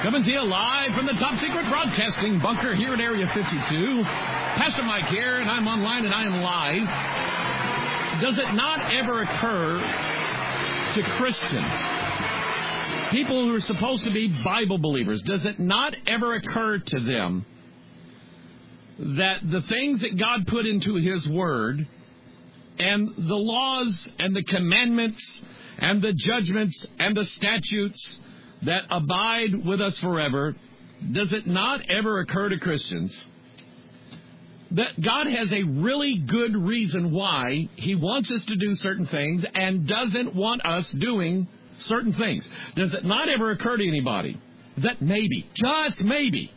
Coming to you live from the Top Secret Broadcasting Bunker here at Area 52. Pastor Mike here, and I'm online and I am live. Does it not ever occur to Christians, people who are supposed to be Bible believers, does it not ever occur to them that the things that God put into His Word and the laws and the commandments and the judgments and the statutes that abide with us forever, does it not ever occur to Christians that God has a really good reason why He wants us to do certain things and doesn't want us doing certain things? Does it not ever occur to anybody that maybe, just maybe,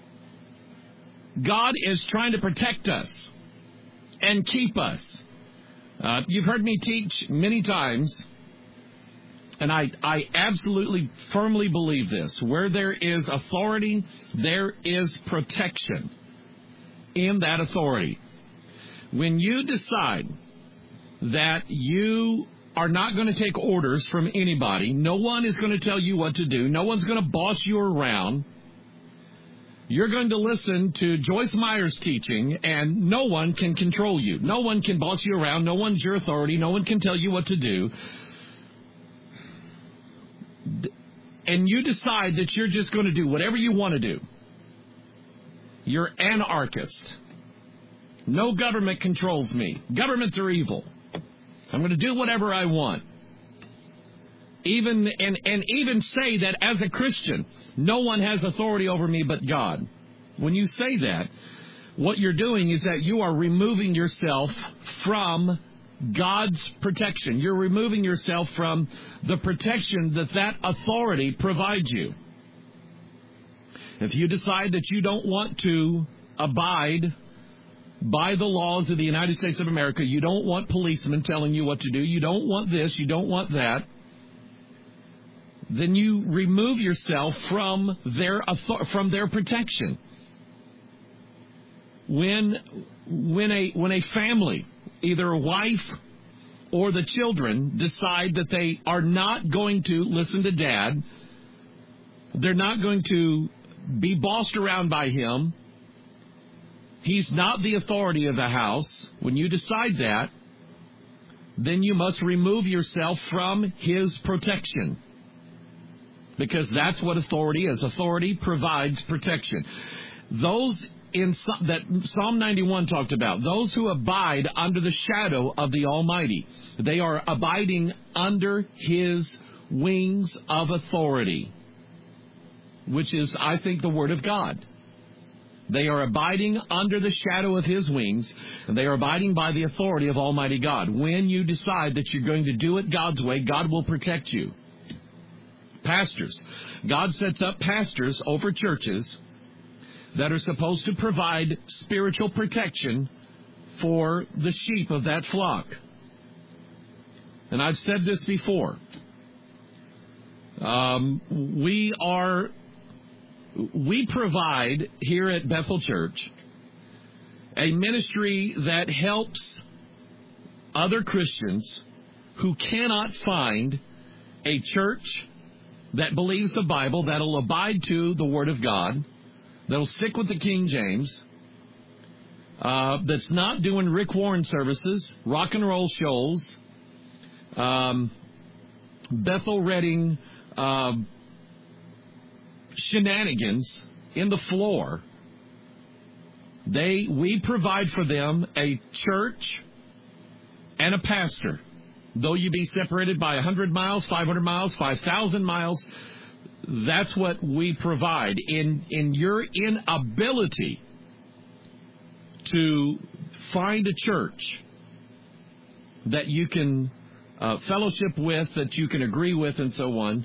God is trying to protect us and keep us? You've heard me teach many times, and I absolutely firmly believe this. Where there is authority, there is protection in that authority. When you decide that you are not going to take orders from anybody, no one is going to tell you what to do, no one's going to boss you around, you're going to listen to Joyce Meyer's teaching, and no one can control you. No one can boss you around. No one's your authority. No one can tell you what to do. And you decide that you're just going to do whatever you want to do. You're anarchist. No government controls me. Governments are evil. I'm going to do whatever I want. Even say that as a Christian, no one has authority over me but God. When you say that, what you're doing is that you are removing yourself from God's protection. You're removing yourself from the protection that authority provides you. If you decide that you don't want to abide by the laws of the United States of America, you don't want policemen telling you what to do, you don't want this, you don't want that, then you remove yourself from their protection. When a family, either a wife or the children, decide that they are not going to listen to Dad, they're not going to be bossed around by him, he's not the authority of the house. When you decide that, then you must remove yourself from his protection. Because that's what authority is. Authority provides protection. Those that Psalm 91 talked about, those who abide under the shadow of the Almighty, they are abiding under His wings of authority, which is, I think, the Word of God. They are abiding under the shadow of His wings, and they are abiding by the authority of Almighty God. When you decide that you're going to do it God's way, God will protect you. Pastors. God sets up pastors over churches that are supposed to provide spiritual protection for the sheep of that flock. And I've said this before. We provide here at Bethel Church a ministry that helps other Christians who cannot find a church that believes the Bible, that'll abide to the Word of God, that'll stick with the King James, that's not doing Rick Warren services, rock and roll shows, Bethel Redding shenanigans in the floor. We provide for them a church and a pastor. Though you be separated by 100 miles, 500 miles, 5,000 miles, that's what we provide. In your inability to find a church that you can fellowship with, that you can agree with, and so on,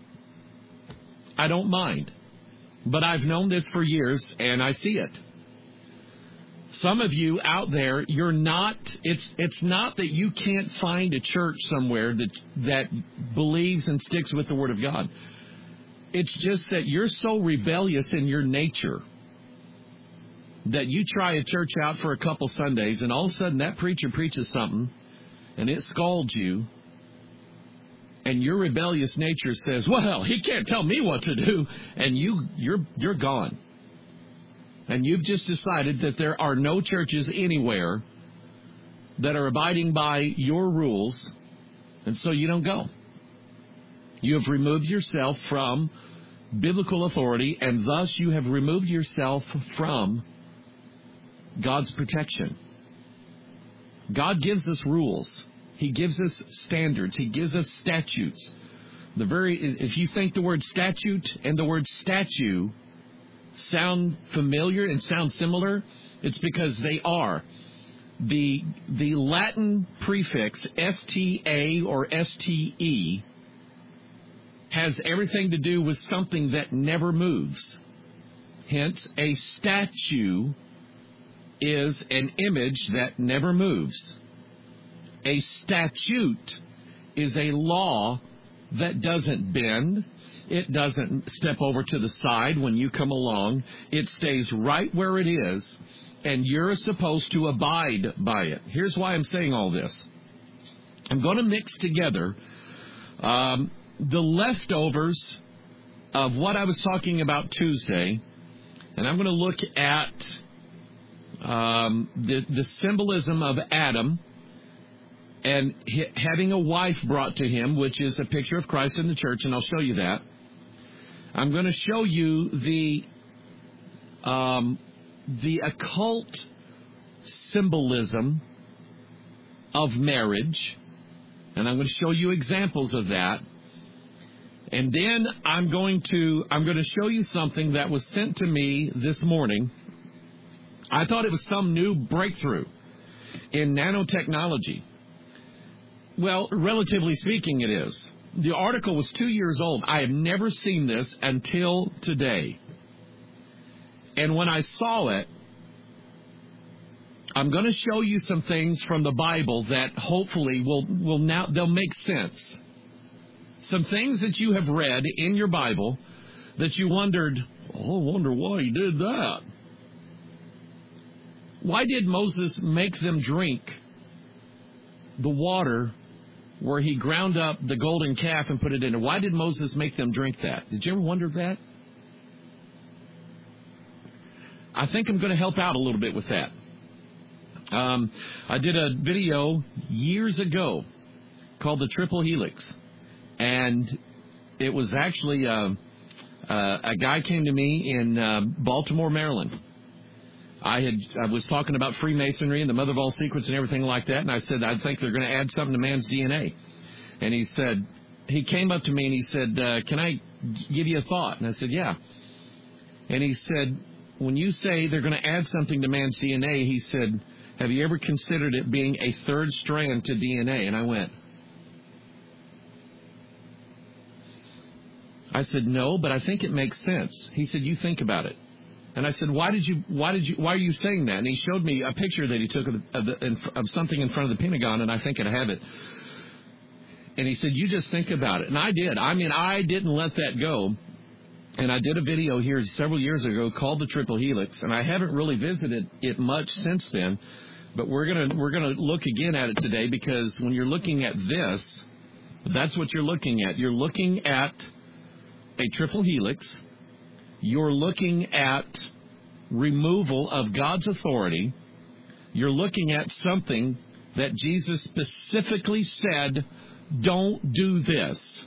I don't mind. But I've known this for years, and I see it. Some of you out there, you're not, it's not that you can't find a church somewhere that believes and sticks with the Word of God. It's just that you're so rebellious in your nature that you try a church out for a couple Sundays, and all of a sudden that preacher preaches something, and it scalds you, And your rebellious nature says, well, he can't tell me what to do. And you're gone. And you've just decided that there are no churches anywhere that are abiding by your rules, and so you don't go. You have removed yourself from biblical authority, and thus you have removed yourself from God's protection. God gives us rules. He gives us standards. He gives us statutes. If you think the word statute and the word statue sound familiar and sound similar, it's because they are. The Latin prefix sta or ste has everything to do with something that never moves. Hence, a statue is an image that never moves. A statute is a law that doesn't bend. It doesn't step over to the side when you come along. It stays right where it is, and you're supposed to abide by it. Here's why I'm saying all this. I'm going to mix together the leftovers of what I was talking about Tuesday, and I'm going to look at the symbolism of Adam and having a wife brought to him, which is a picture of Christ in the church, and I'll show you that. I'm going to show you the occult symbolism of marriage, and I'm going to show you examples of that. And then I'm going to show you something that was sent to me this morning. I thought it was some new breakthrough in nanotechnology. Well, relatively speaking, it is. The article was 2 years old. I have never seen this until today. And when I saw it, I'm going to show you some things from the Bible that hopefully they'll make sense. Some things that you have read in your Bible that you wondered, I wonder why he did that. Why did Moses make them drink the water where he ground up the golden calf and put it in? Why did Moses make them drink that? Did you ever wonder that? I think I'm going to help out a little bit with that. I did a video years ago called The Triple Helix. And it was actually a guy came to me in Baltimore, Maryland. I was talking about Freemasonry and the mother of all secrets and everything like that, and I said, I think they're going to add something to man's DNA. And he came up to me and he said, can I give you a thought? And I said, yeah. And he said, when you say they're going to add something to man's DNA, he said, have you ever considered it being a third strand to DNA? And I went, I said, no, but I think it makes sense. He said, you think about it. And I said, why are you saying that? And he showed me a picture that he took of something in front of the Pentagon, and I think I have it. And he said, you just think about it. And I did. I mean, I didn't let that go. And I did a video here several years ago called The Triple Helix, and I haven't really visited it much since then. But we're gonna look again at it today, because when you're looking at this, that's what you're looking at. You're looking at a triple helix. You're looking at removal of God's authority. You're looking at something that Jesus specifically said, don't do this.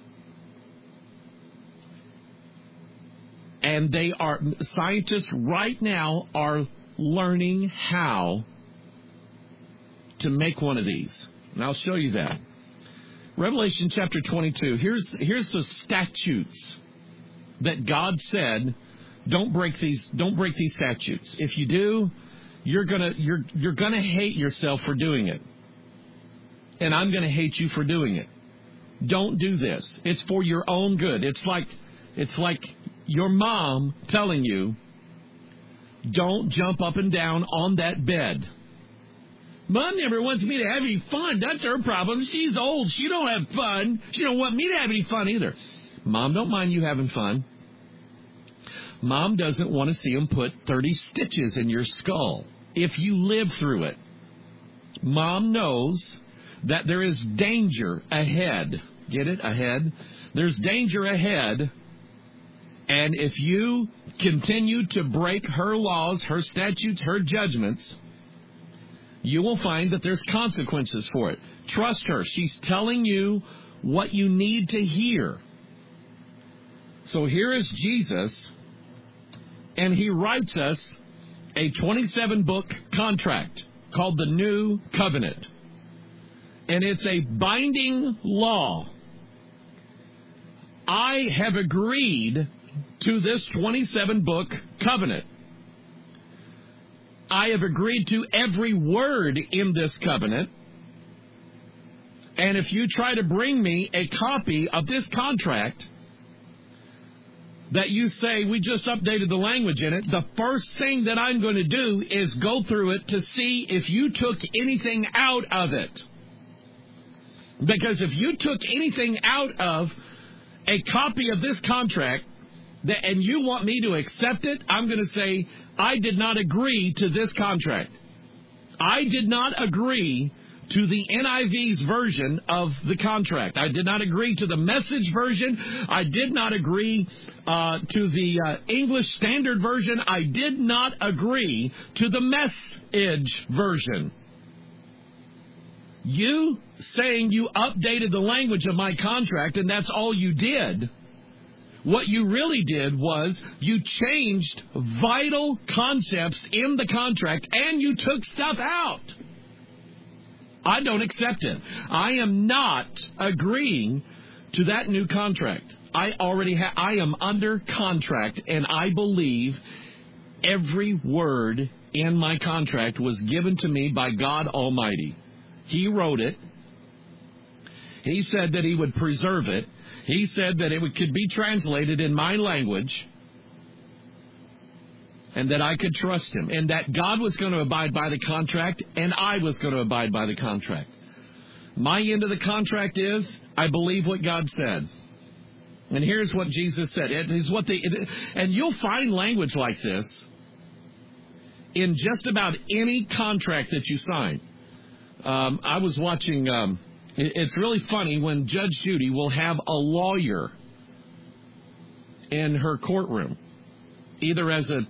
And scientists right now are learning how to make one of these. And I'll show you that. Revelation chapter 22. Here's the statutes that God said, don't break these statutes. If you do, you're gonna hate yourself for doing it. And I'm gonna hate you for doing it. Don't do this. It's for your own good. It's like your mom telling you, don't jump up and down on that bed. Mom never wants me to have any fun. That's her problem. She's old. She don't have fun. She don't want me to have any fun either. Mom don't mind you having fun. Mom doesn't want to see them put 30 stitches in your skull if you live through it. Mom knows that there is danger ahead Get it? Ahead. There's danger ahead. And if you continue to break her laws, her statutes, her judgments, you will find that there's consequences for it. Trust her. She's telling you what you need to hear. So here is Jesus, and he writes us a 27-book contract called the New Covenant. And it's a binding law. I have agreed to this 27-book covenant. I have agreed to every word in this covenant. And if you try to bring me a copy of this contract that you say we just updated the language in it, the first thing that I'm going to do is go through it to see if you took anything out of it. Because if you took anything out of a copy of this contract, and you want me to accept it, I'm going to say, I did not agree to this contract. I did not agree to the NIV's version of the contract. I did not agree to the Message version. I did not agree to the English Standard Version. I did not agree to the Message version. You saying you updated the language of my contract and that's all you did, what you really did was you changed vital concepts in the contract and you took stuff out. I don't accept it. I am not agreeing to that new contract. I am under contract, and I believe every word in my contract was given to me by God Almighty. He wrote it. He said that he would preserve it. He said that it could be translated in my language and that I could trust him and that God was going to abide by the contract and I was going to abide by the contract. My end of the contract is I believe what God said. And here's what Jesus said. And you'll find language like this in just about any contract that you sign. I was watching... It's really funny when Judge Judy will have a lawyer in her courtroom, either as a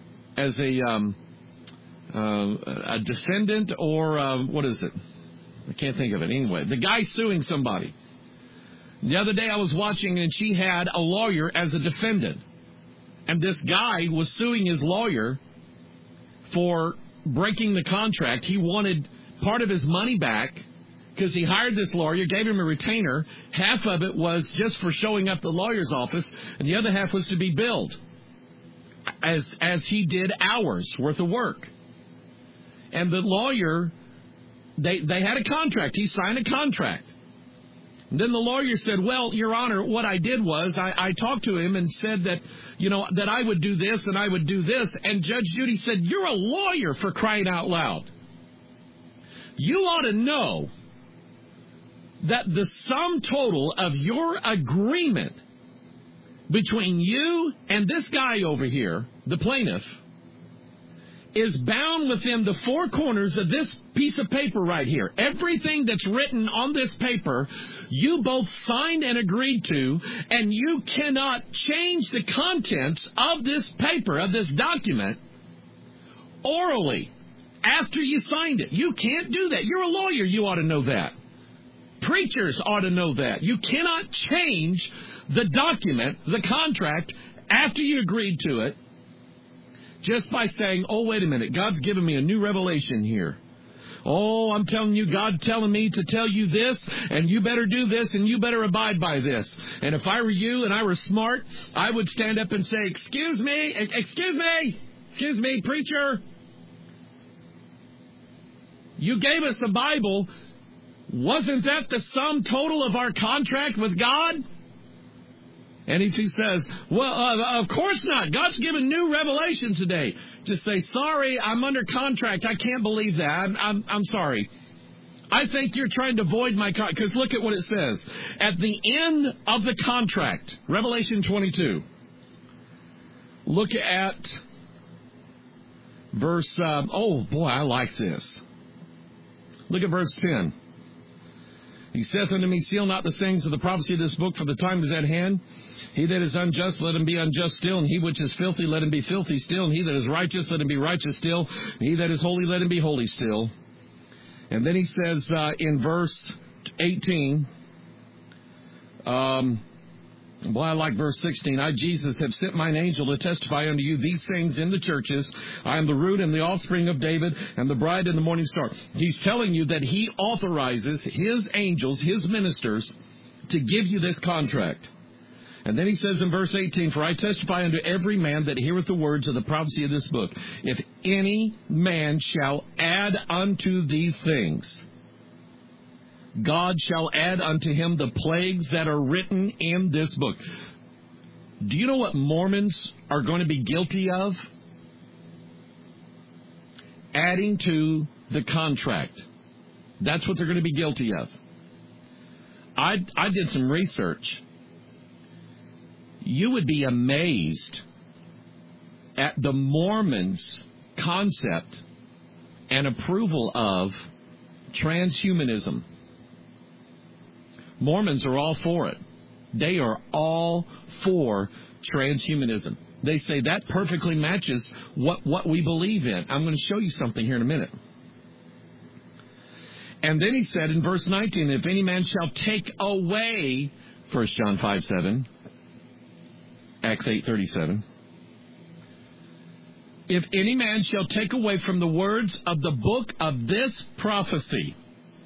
defendant or what is it? I can't think of it. Anyway, the guy suing somebody. The other day I was watching and she had a lawyer as a defendant, and this guy was suing his lawyer for breaking the contract. He wanted part of his money back. Because he hired this lawyer, gave him a retainer. Half of it was just for showing up the lawyer's office, and the other half was to be billed as he did hours worth of work. And the lawyer, they had a contract. He signed a contract. And then the lawyer said, well, Your Honor, what I did was I talked to him and said that, that I would do this and I would do this. And Judge Judy said, you're a lawyer, for crying out loud. You ought to know that the sum total of your agreement between you and this guy over here, the plaintiff, is bound within the four corners of this piece of paper right here. Everything that's written on this paper, you both signed and agreed to, and you cannot change the contents of this paper, of this document, orally after you signed it. You can't do that. You're a lawyer. You ought to know that. Preachers ought to know that. You cannot change the document, the contract, after you agreed to it, just by saying, oh, wait a minute, God's given me a new revelation here. Oh, I'm telling you, God telling me to tell you this, and you better do this, and you better abide by this. And if I were you and I were smart, I would stand up and say, excuse me, preacher. You gave us a Bible. Wasn't that the sum total of our contract with God? And if he says, well, of course not. God's given new revelations today. Just say, sorry, I'm under contract. I can't believe that. I'm sorry. I think you're trying to void my contract. Because look at what it says. At the end of the contract, Revelation 22, look at verse, oh boy, I like this. Look at verse 10. He saith unto me, seal not the sayings of the prophecy of this book, for the time is at hand. He that is unjust, let him be unjust still, and he which is filthy, let him be filthy still, and he that is righteous, let him be righteous still, and he that is holy, let him be holy still. And then he says in verse 18, well, I like verse 16. I, Jesus, have sent mine angel to testify unto you these things in the churches. I am the root and the offspring of David, and the bride and the morning star. He's telling you that he authorizes his angels, his ministers, to give you this contract. And then he says in verse 18, for I testify unto every man that heareth the words of the prophecy of this book, if any man shall add unto these things, God shall add unto him the plagues that are written in this book. Do you know what Mormons are going to be guilty of? Adding to the contract. That's what they're going to be guilty of. I did some research. You would be amazed at the Mormons' concept and approval of transhumanism. Mormons are all for it. They are all for transhumanism. They say that perfectly matches what we believe in. I'm going to show you something here in a minute. And then he said in verse 19, if any man shall take away, 1 John 5:7, Acts 8:37, if any man shall take away from the words of the book of this prophecy,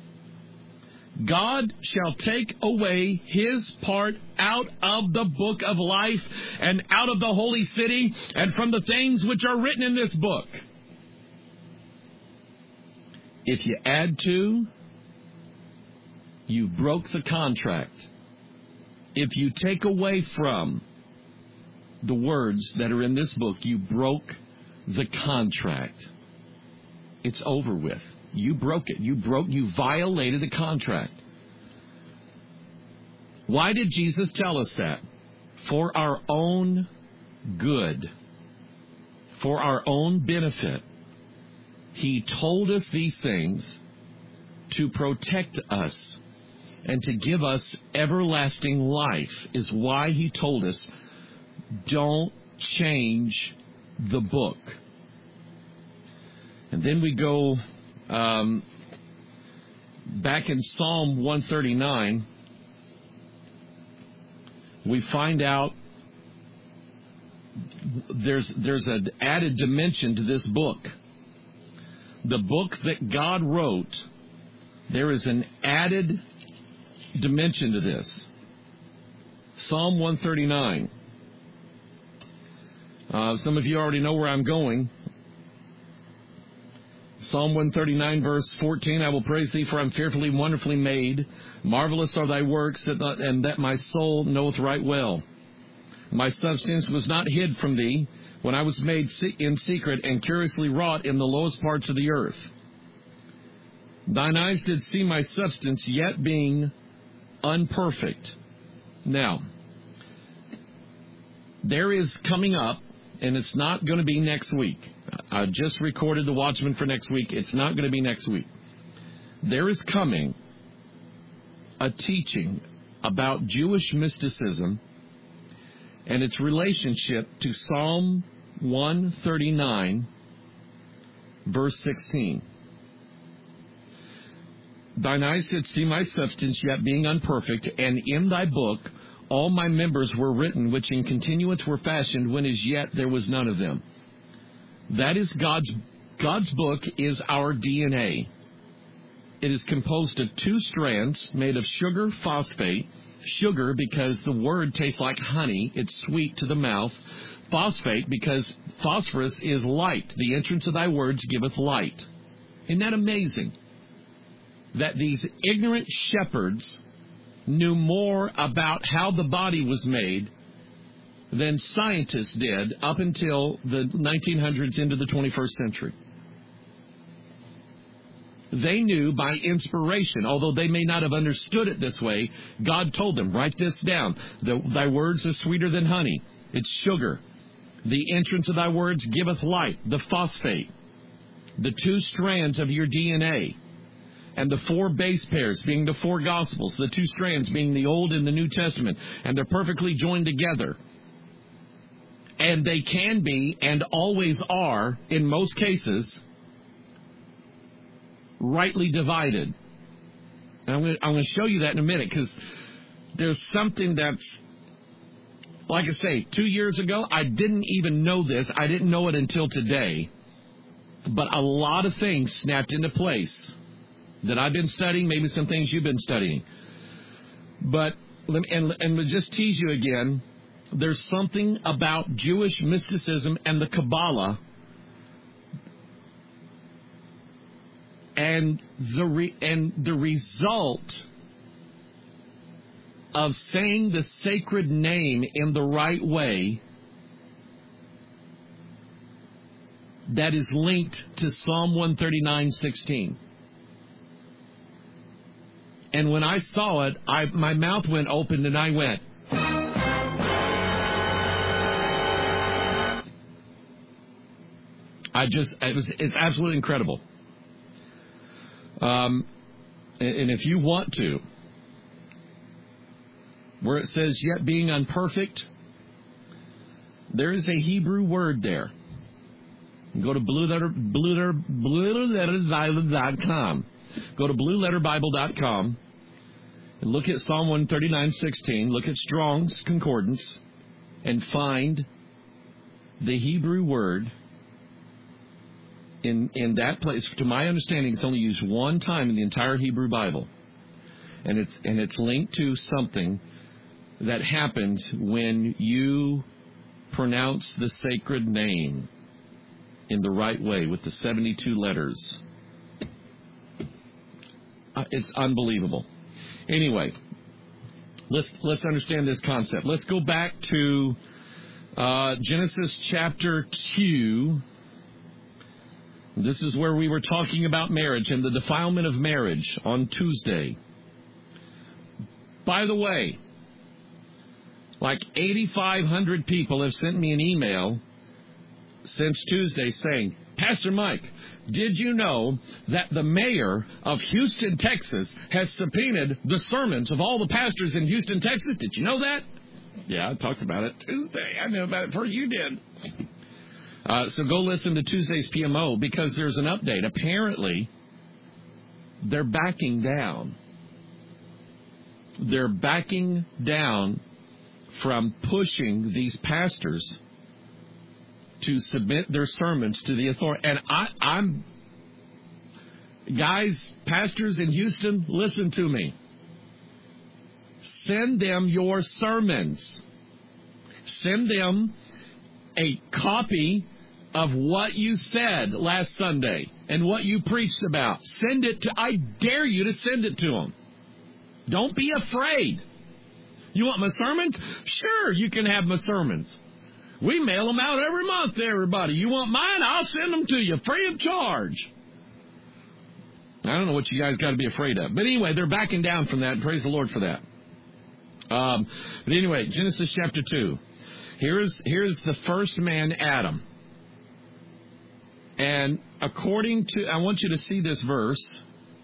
God shall take away his part out of the book of life and out of the holy city and from the things which are written in this book. If you add to, you broke the contract. If you take away from the words that are in this book, you broke the contract. It's over with. You broke it. You violated the contract. Why did Jesus tell us that? For our own good. For our own benefit. He told us these things to protect us and to give us everlasting life, is why he told us, don't change the book. And then we go back in Psalm 139, we find out there's an added dimension to this book. The book that God wrote, there is an added dimension to this. Psalm 139. Some of you already know where I'm going. Psalm 139, verse 14, I will praise thee, for I'm fearfully and wonderfully made. Marvelous are thy works, and that my soul knoweth right well. My substance was not hid from thee when I was made in secret and curiously wrought in the lowest parts of the earth. Thine eyes did see my substance, yet being unperfect. Now, there is coming up, and it's not going to be next week. I just recorded the Watchman for next week. It's not going to be next week. There is coming a teaching about Jewish mysticism and its relationship to Psalm 139, verse 16. Thine eyes did see my substance, yet being unperfect, and in thy book all my members were written, which in continuance were fashioned, when as yet there was none of them. That is God's book is our DNA. It is composed of two strands made of sugar phosphate. Sugar because the word tastes like honey. It's sweet to the mouth. Phosphate because phosphorus is light. The entrance of thy words giveth light. Isn't that amazing? That these ignorant shepherds knew more about how the body was made than scientists did up until the 1900s into the 21st century. They knew by inspiration, although they may not have understood it this way, God told them, write this down. Thy words are sweeter than honey. It's sugar. The entrance of thy words giveth light, the phosphate, the two strands of your DNA. and the four base pairs being the four Gospels, the two strands being the Old and the New Testament, and they're perfectly joined together. And they can be, and always are, in most cases, rightly divided. And I'm going to show you that in a minute, because there's something that's, like I say, 2 years ago, I didn't even know this. I didn't know it until today. But a lot of things snapped into place that I've been studying, maybe some things you've been studying. But, and just tease you again, there's something about Jewish mysticism and the Kabbalah and the result of saying the sacred name in the right way that is linked to Psalm 139:16. And when I saw it, my mouth went open and I went, it's absolutely incredible. And if you want to, where it says, yet being unperfect, there is a Hebrew word there. Go to blueletterbible.com. Go to blueletterbible.com and look at Psalm 139:16. Look at Strong's Concordance and find the Hebrew word in that place. To my understanding, it's only used one time in the entire Hebrew Bible, and it's linked to something that happens when you pronounce the sacred name in the right way with the 72 letters. It's unbelievable. Anyway, let's understand this concept. Let's go back to Genesis chapter 2. This is where we were talking about marriage and the defilement of marriage on Tuesday. By the way, like 8,500 people have sent me an email since Tuesday saying, Pastor Mike, did you know that the mayor of Houston, Texas has subpoenaed the sermons of all the pastors in Houston, Texas? Did you know that? Yeah, I talked about it Tuesday. I knew about it before you did. So go listen to Tuesday's PMO because there's an update. Apparently, they're backing down. They're backing down from pushing these pastors to submit their sermons to the authority. And I'm guys, pastors in Houston, listen to me. Send them your sermons. Send them a copy of what you said last Sunday and what you preached about. Send it to, I dare you to send it to them. Don't be afraid. You want my sermons? Sure, you can have my sermons. We mail them out every month to everybody. You want mine? I'll send them to you free of charge. I don't know what you guys got to be afraid of. But anyway, they're backing down from that. Praise the Lord for that. But anyway, Genesis chapter 2. Here's the first man, Adam. And according to, I want you to see this verse.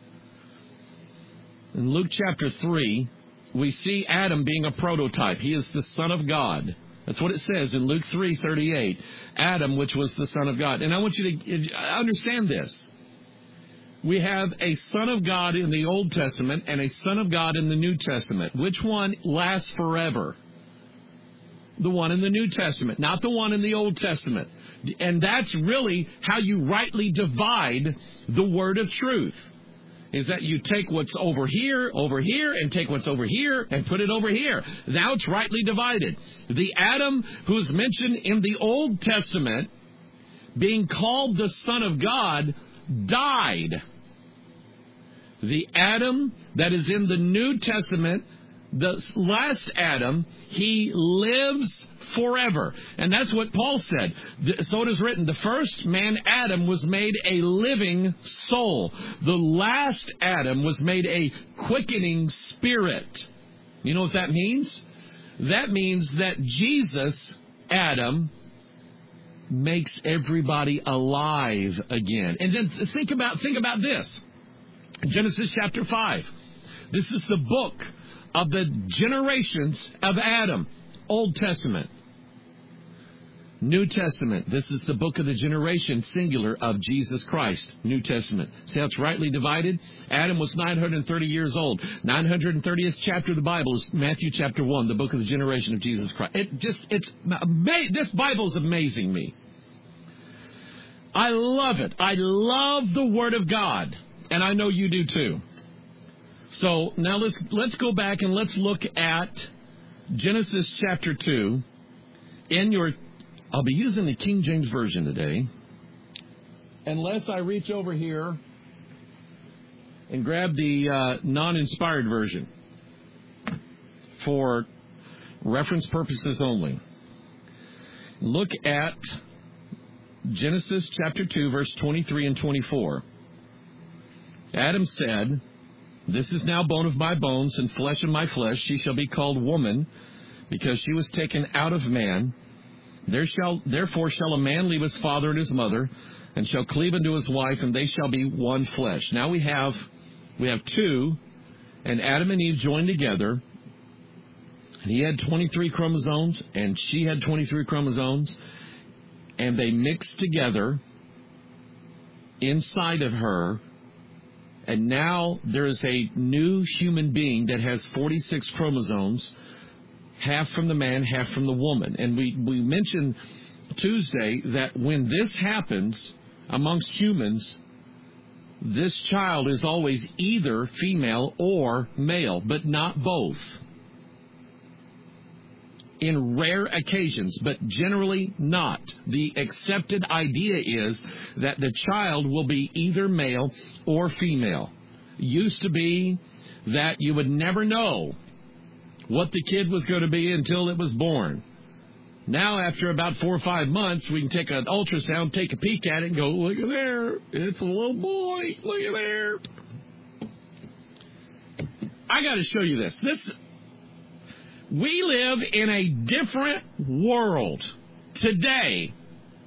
In Luke chapter 3, we see Adam being a prototype. He is the Son of God. That's what it says in Luke 3:38. Adam, which was the Son of God. And I want you to understand this. We have a Son of God in the Old Testament and a Son of God in the New Testament. Which one lasts forever? The one in the New Testament, not the one in the Old Testament. And that's really how you rightly divide the word of truth. Is that you take what's over here, and take what's over here, and put it over here. Now it's rightly divided. The Adam who's mentioned in the Old Testament, being called the Son of God, died. The Adam that is in the New Testament, the last Adam, he lives forever. And that's what Paul said. So it is written, the first man, Adam, was made a living soul. The last Adam was made a quickening spirit. You know what that means? That means that Jesus, Adam, makes everybody alive again. And then think about this. Genesis chapter 5. This is the book of the generations of Adam. Old Testament. New Testament. This is the book of the generation, singular, of Jesus Christ. New Testament. See how it's rightly divided? Adam was 930 years old. 930th chapter of the Bible is Matthew chapter 1, the book of the generation of Jesus Christ. This Bible is amazing me. I love it. I love the Word of God. And I know you do too. So now let's go back and let's look at Genesis chapter 2 I'll be using the King James Version today, unless I reach over here and grab the non-inspired version for reference purposes only. Look at Genesis chapter 2, verse 23 and 24. Adam said, "This is now bone of my bones and flesh of my flesh. She shall be called woman, because she was taken out of man. Therefore shall a man leave his father and his mother, and shall cleave unto his wife, and they shall be one flesh." Now we have two, and Adam and Eve joined together. And he had 23 chromosomes, and she had 23 chromosomes, and they mixed together inside of her. And now there is a new human being that has 46 chromosomes, half from the man, half from the woman. And we mentioned Tuesday that when this happens amongst humans, this child is always either female or male, but not both. In rare occasions, but generally not. The accepted idea is that the child will be either male or female. Used to be that you would never know what the kid was going to be until it was born. Now, after about 4 or 5 months, we can take an ultrasound, take a peek at it, and go, "Look at there. It's a little boy. Look at there." I got to show you this. We live in a different world today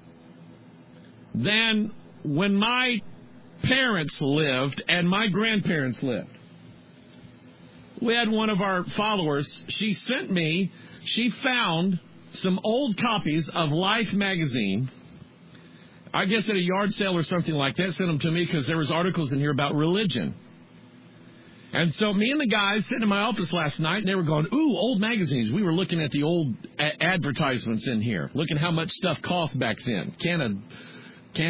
than when my parents lived and my grandparents lived. We had one of our followers, she found some old copies of Life magazine, I guess at a yard sale or something like that, sent them to me because there was articles in here about religion. And so me and the guys sitting in my office last night, and they were going, "Ooh, old magazines." We were looking at the old advertisements in here, looking how much stuff cost back then. Can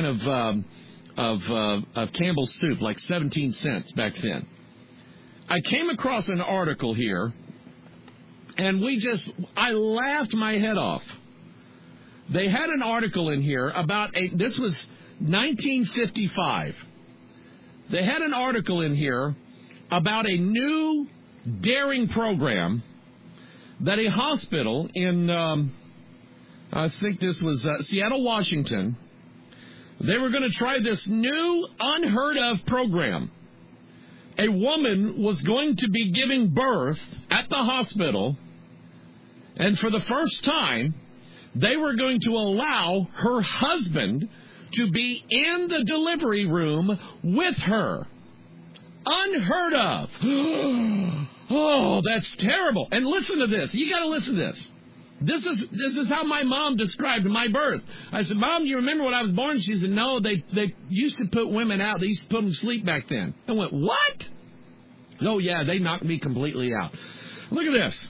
of Campbell's soup, like 17 cents back then. I came across an article here, and I laughed my head off. They had an article in here about this was 1955. They had an article in here about a new daring program that a hospital in, I think this was Seattle, Washington, they were going to try this new unheard of program. A woman was going to be giving birth at the hospital, and for the first time, they were going to allow her husband to be in the delivery room with her. Unheard of. Oh, that's terrible. And listen to this. You got to listen to this. This is how my mom described my birth. I said, "Mom, do you remember when I was born?" She said, "No, they used to put women out. They used to put them to sleep back then." I went, "What?" "Oh, yeah, they knocked me completely out." Look at this.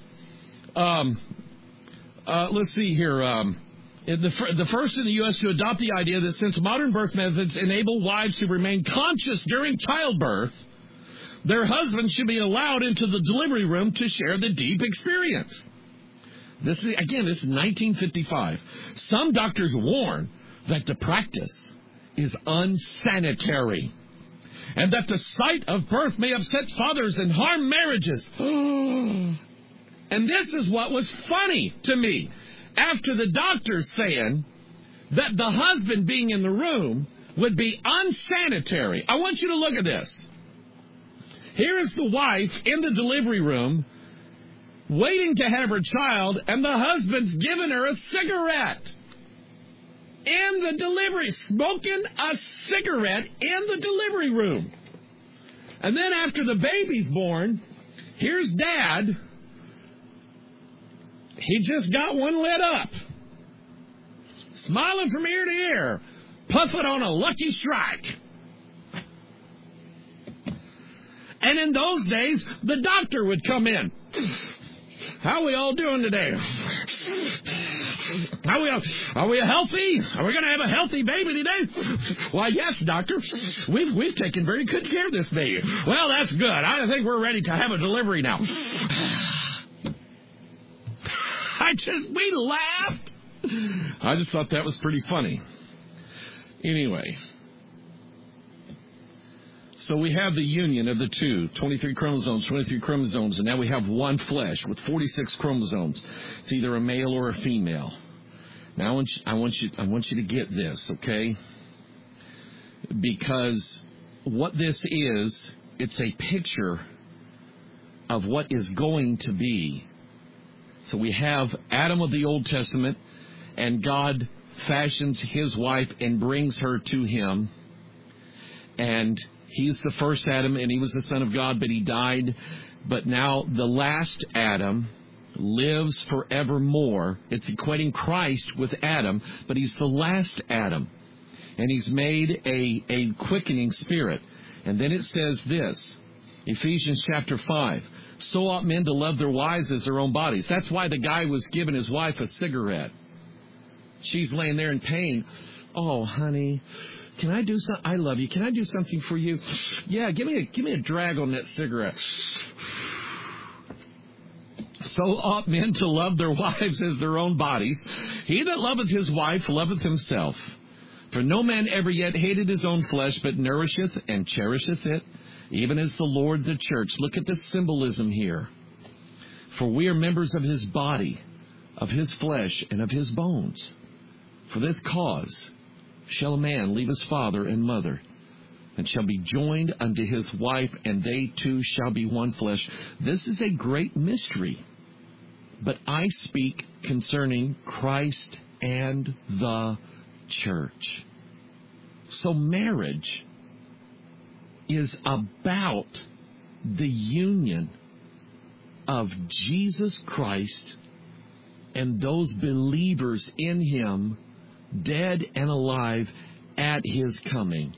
Let's see here. The first in the U.S. to adopt the idea that since modern birth methods enable wives to remain conscious during childbirth, their husbands should be allowed into the delivery room to share the deep experience. This is 1955. Some doctors warn that the practice is unsanitary and that the sight of birth may upset fathers and harm marriages. And this is what was funny to me. After the doctors saying that the husband being in the room would be unsanitary, I want you to look at this. Here is the wife in the delivery room waiting to have her child, and the husband's giving her a cigarette in the delivery, smoking a cigarette in the delivery room. And then after the baby's born, here's Dad. He just got one lit up. Smiling from ear to ear. Puffing on a Lucky Strike. And in those days, the doctor would come in. How are we all doing today? Are we healthy? Are we going to have a healthy baby today? Why, yes, doctor. We've taken very good care of this baby. Well, that's good. I think we're ready to have a delivery now. We laughed. I just thought that was pretty funny. Anyway. So we have the union of the two, 23 chromosomes, and now we have one flesh with 46 chromosomes. It's either a male or a female. Now I want you to get this, okay? Because what this is, it's a picture of what is going to be. So we have Adam of the Old Testament, and God fashions his wife and brings her to him, and he's the first Adam, and he was the Son of God, but he died. But now the last Adam lives forevermore. It's equating Christ with Adam, but he's the last Adam. And he's made a quickening spirit. And then it says this, Ephesians chapter 5. So ought men to love their wives as their own bodies. That's why the guy was giving his wife a cigarette. She's laying there in pain. Oh, honey, can I do something? I love you. Can I do something for you? Yeah, give me a drag on that cigarette. So ought men to love their wives as their own bodies. He that loveth his wife loveth himself. For no man ever yet hated his own flesh, but nourisheth and cherisheth it, even as the Lord the church. Look at the symbolism here. For we are members of his body, of his flesh, and of his bones. For this cause shall a man leave his father and mother, and shall be joined unto his wife, and they two shall be one flesh. This is a great mystery. But I speak concerning Christ and the church. So marriage is about the union of Jesus Christ and those believers in him, dead and alive, at his coming.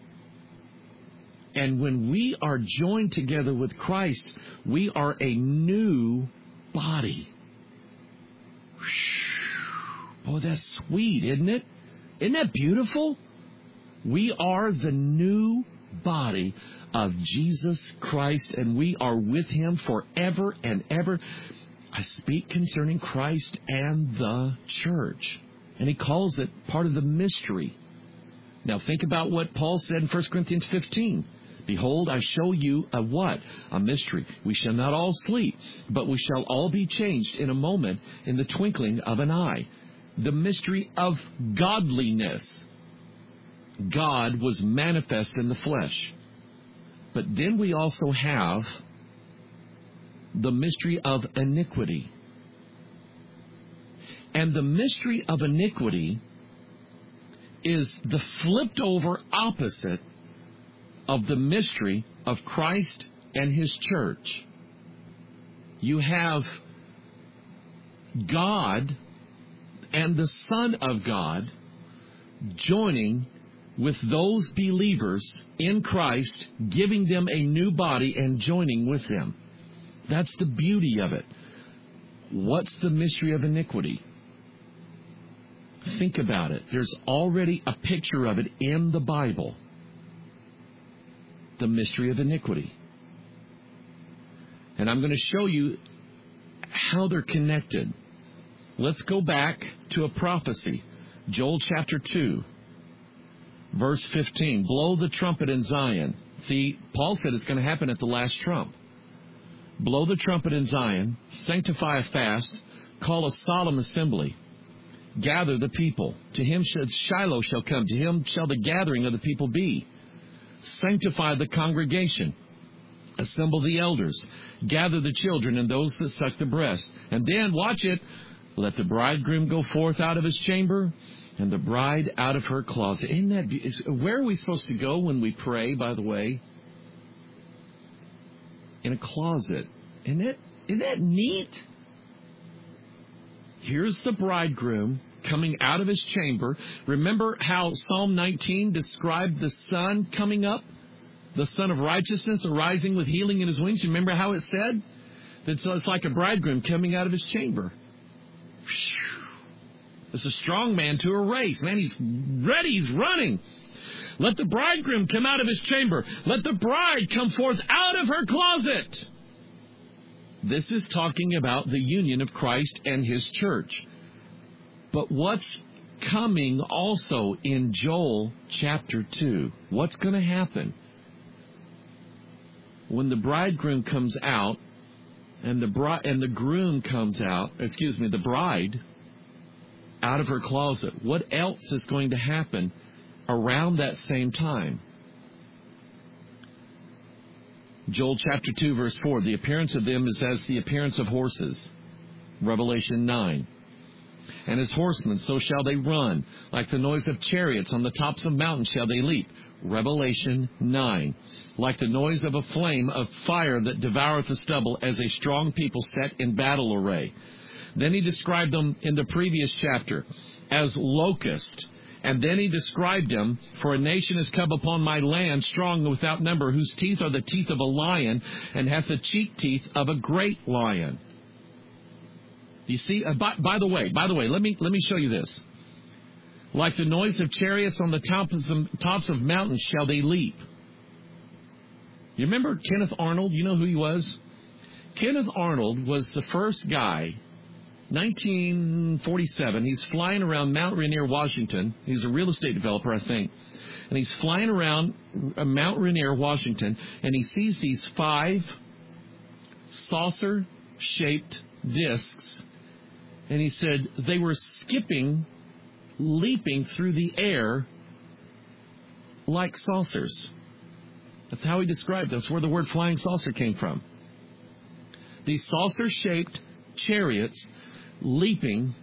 And when we are joined together with Christ, we are a new body. Boy, that's sweet, isn't it? Isn't that beautiful? We are the new body of Jesus Christ, and we are with him forever and ever. I speak concerning Christ and the church. And he calls it part of the mystery. Now think about what Paul said in 1 Corinthians 15. Behold, I show you a what? A mystery. We shall not all sleep, but we shall all be changed in a moment, in the twinkling of an eye. The mystery of godliness. God was manifest in the flesh. But then we also have the mystery of iniquity. And the mystery of iniquity is the flipped over opposite of the mystery of Christ and his church. You have God and the Son of God joining with those believers in Christ, giving them a new body and joining with them. That's the beauty of it. What's the mystery of iniquity? Think about it. There's already a picture of it in the Bible. The mystery of iniquity. And I'm going to show you how they're connected. Let's go back to a prophecy. Joel chapter 2, verse 15. Blow the trumpet in Zion. See, Paul said it's going to happen at the last trump. Blow the trumpet in Zion. Sanctify a fast. Call a solemn assembly. Gather the people. To him Shiloh shall come. To him shall the gathering of the people be. Sanctify the congregation. Assemble the elders. Gather the children and those that suck the breast. And then, watch it, let the bridegroom go forth out of his chamber, and the bride out of her closet. Where are we supposed to go when we pray, by the way? in a closet. Isn't that neat? Here's the bridegroom coming out of his chamber. Remember how Psalm 19 described the sun coming up? The Son of Righteousness arising with healing in his wings. You remember how it said? That it's like a bridegroom coming out of his chamber. It's a strong man to a race. Man, he's ready. He's running. Let the bridegroom come out of his chamber. Let the bride come forth out of her closet. This is talking about the union of Christ and his church. But what's coming also in Joel chapter 2? What's going to happen? When the bridegroom comes out and the groom comes out, the bride out of her closet, what else is going to happen around that same time? Joel chapter 2, verse 4, the appearance of them is as the appearance of horses. Revelation 9. And as horsemen, so shall they run. Like the noise of chariots on the tops of mountains shall they leap. Revelation 9. Like the noise of a flame of fire that devoureth the stubble, as a strong people set in battle array. Then he described them in the previous chapter as locusts. And then he described them, for a nation is come upon my land, strong without number, whose teeth are the teeth of a lion, and hath the cheek teeth of a great lion. You see, by the way, let me show you this. Like the noise of chariots on the tops of mountains shall they leap. You remember Kenneth Arnold? You know who he was? Kenneth Arnold was the first guy, 1947. He's flying around Mount Rainier, Washington. He's a real estate developer, I think. And he's flying around Mount Rainier, Washington, and he sees these 5 saucer-shaped discs. And he said they were leaping through the air like saucers. That's how he described it. That's where the word flying saucer came from. These saucer-shaped chariots leaping,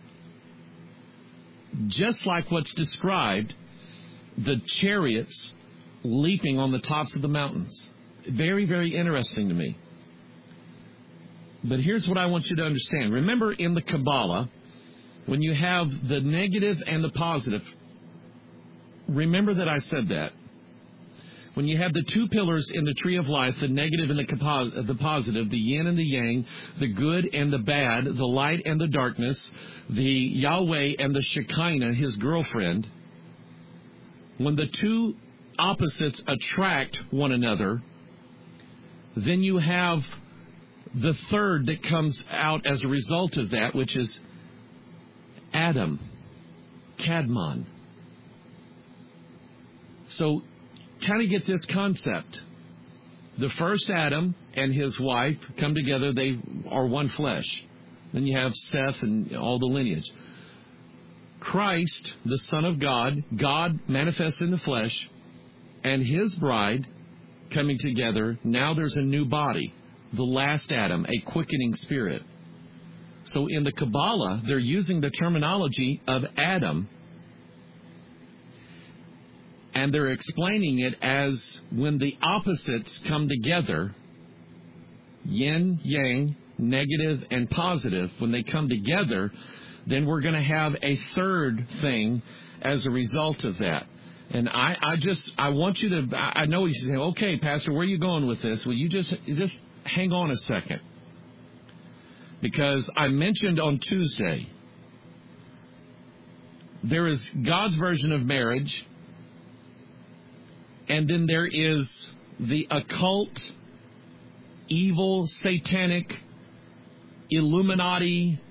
just like what's described, the chariots leaping on the tops of the mountains. Very, very interesting to me. But here's what I want you to understand. Remember in the Kabbalah, when you have the negative and the positive, remember that I said that. When you have the 2 pillars in the tree of life, the negative and the positive, the yin and the yang, the good and the bad, the light and the darkness, the Yahweh and the Shekinah, his girlfriend, when the 2 opposites attract one another, then you have the third that comes out as a result of that, which is Adam, Kadmon. So, kind of get this concept. The first Adam and his wife come together. They are one flesh. Then you have Seth and all the lineage. Christ, the Son of God, God manifest in the flesh, and his bride coming together. Now there's a new body, the last Adam, a quickening spirit. So in the Kabbalah, they're using the terminology of Adam, and they're explaining it as when the opposites come together, yin, yang, negative, and positive, when they come together, then we're going to have a third thing as a result of that. And I want you to, I know you say, okay, Pastor, where are you going with this? Well, you just hang on a second. Because I mentioned on Tuesday, there is God's version of marriage, and then there is the occult, evil, satanic, Illuminati,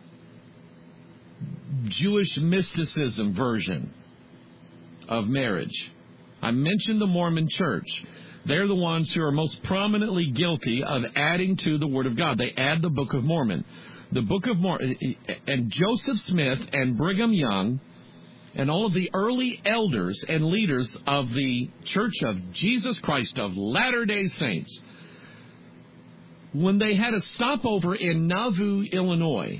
Jewish mysticism version of marriage. I mentioned the Mormon Church. They're the ones who are most prominently guilty of adding to the Word of God. They add the Book of Mormon. The Book of Mormon, and Joseph Smith and Brigham Young and all of the early elders and leaders of the Church of Jesus Christ of Latter-day Saints, when they had a stopover in Nauvoo, Illinois,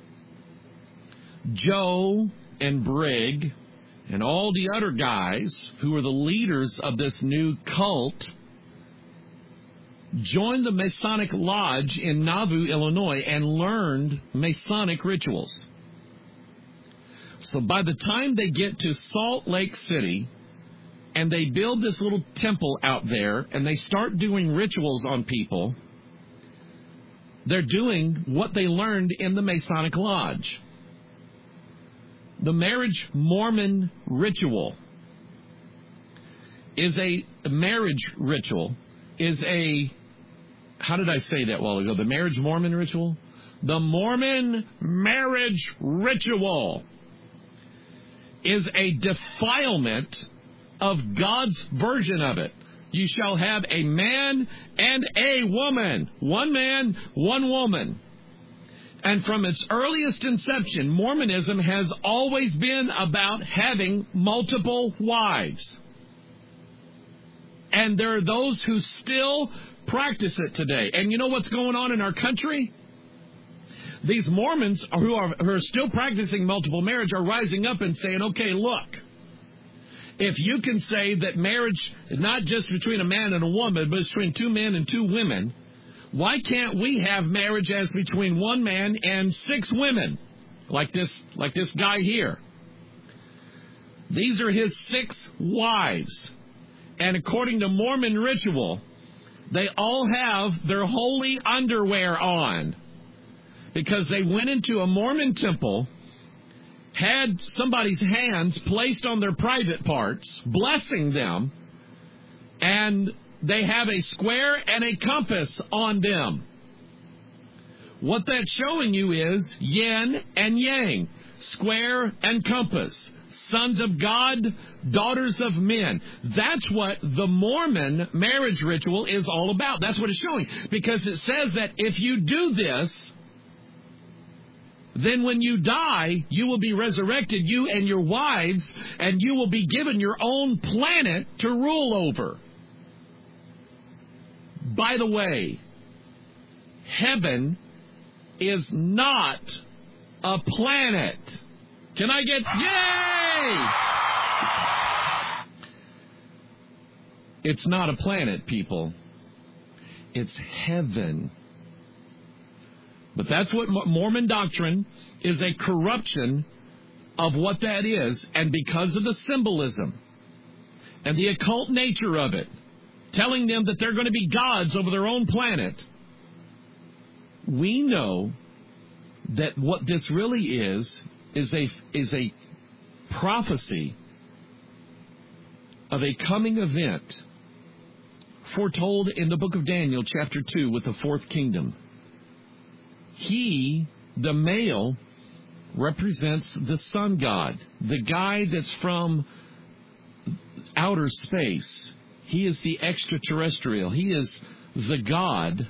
Joe and Brig and all the other guys who were the leaders of this new cult, joined the Masonic Lodge in Nauvoo, Illinois, and learned Masonic rituals. So by the time they get to Salt Lake City, and they build this little temple out there, and they start doing rituals on people, they're doing what they learned in the Masonic Lodge. The marriage Mormon ritual is a how did I say that a while ago? The marriage Mormon ritual? The Mormon marriage ritual is a defilement of God's version of it. You shall have a man and a woman. One man, one woman. And from its earliest inception, Mormonism has always been about having multiple wives. And there are those who still practice it today. And you know what's going on in our country? These Mormons who are still practicing multiple marriage are rising up and saying, okay, look, if you can say that marriage is not just between a man and a woman, but it's between two men and two women, why can't we have marriage as between one man and 6 women, like this guy here? These are his 6 wives. And according to Mormon ritual, they all have their holy underwear on, because they went into a Mormon temple, had somebody's hands placed on their private parts, blessing them, and they have a square and a compass on them. What that's showing you is yin and yang, square and compass, sons of God, daughters of men. That's what the Mormon marriage ritual is all about. That's what it's showing, because it says that if you do this, then when you die, you will be resurrected, you and your wives, and you will be given your own planet to rule over. By the way, heaven is not a planet. Can I get yay? It's not a planet, people. It's heaven. But that's what Mormon doctrine is, a corruption of what that is. And because of the symbolism and the occult nature of it, telling them that they're going to be gods over their own planet, we know that what this really is a prophecy of a coming event foretold in the book of Daniel, chapter 2, with the 4th kingdom. He, the male, represents the sun god, the guy that's from outer space. He is the extraterrestrial. He is the god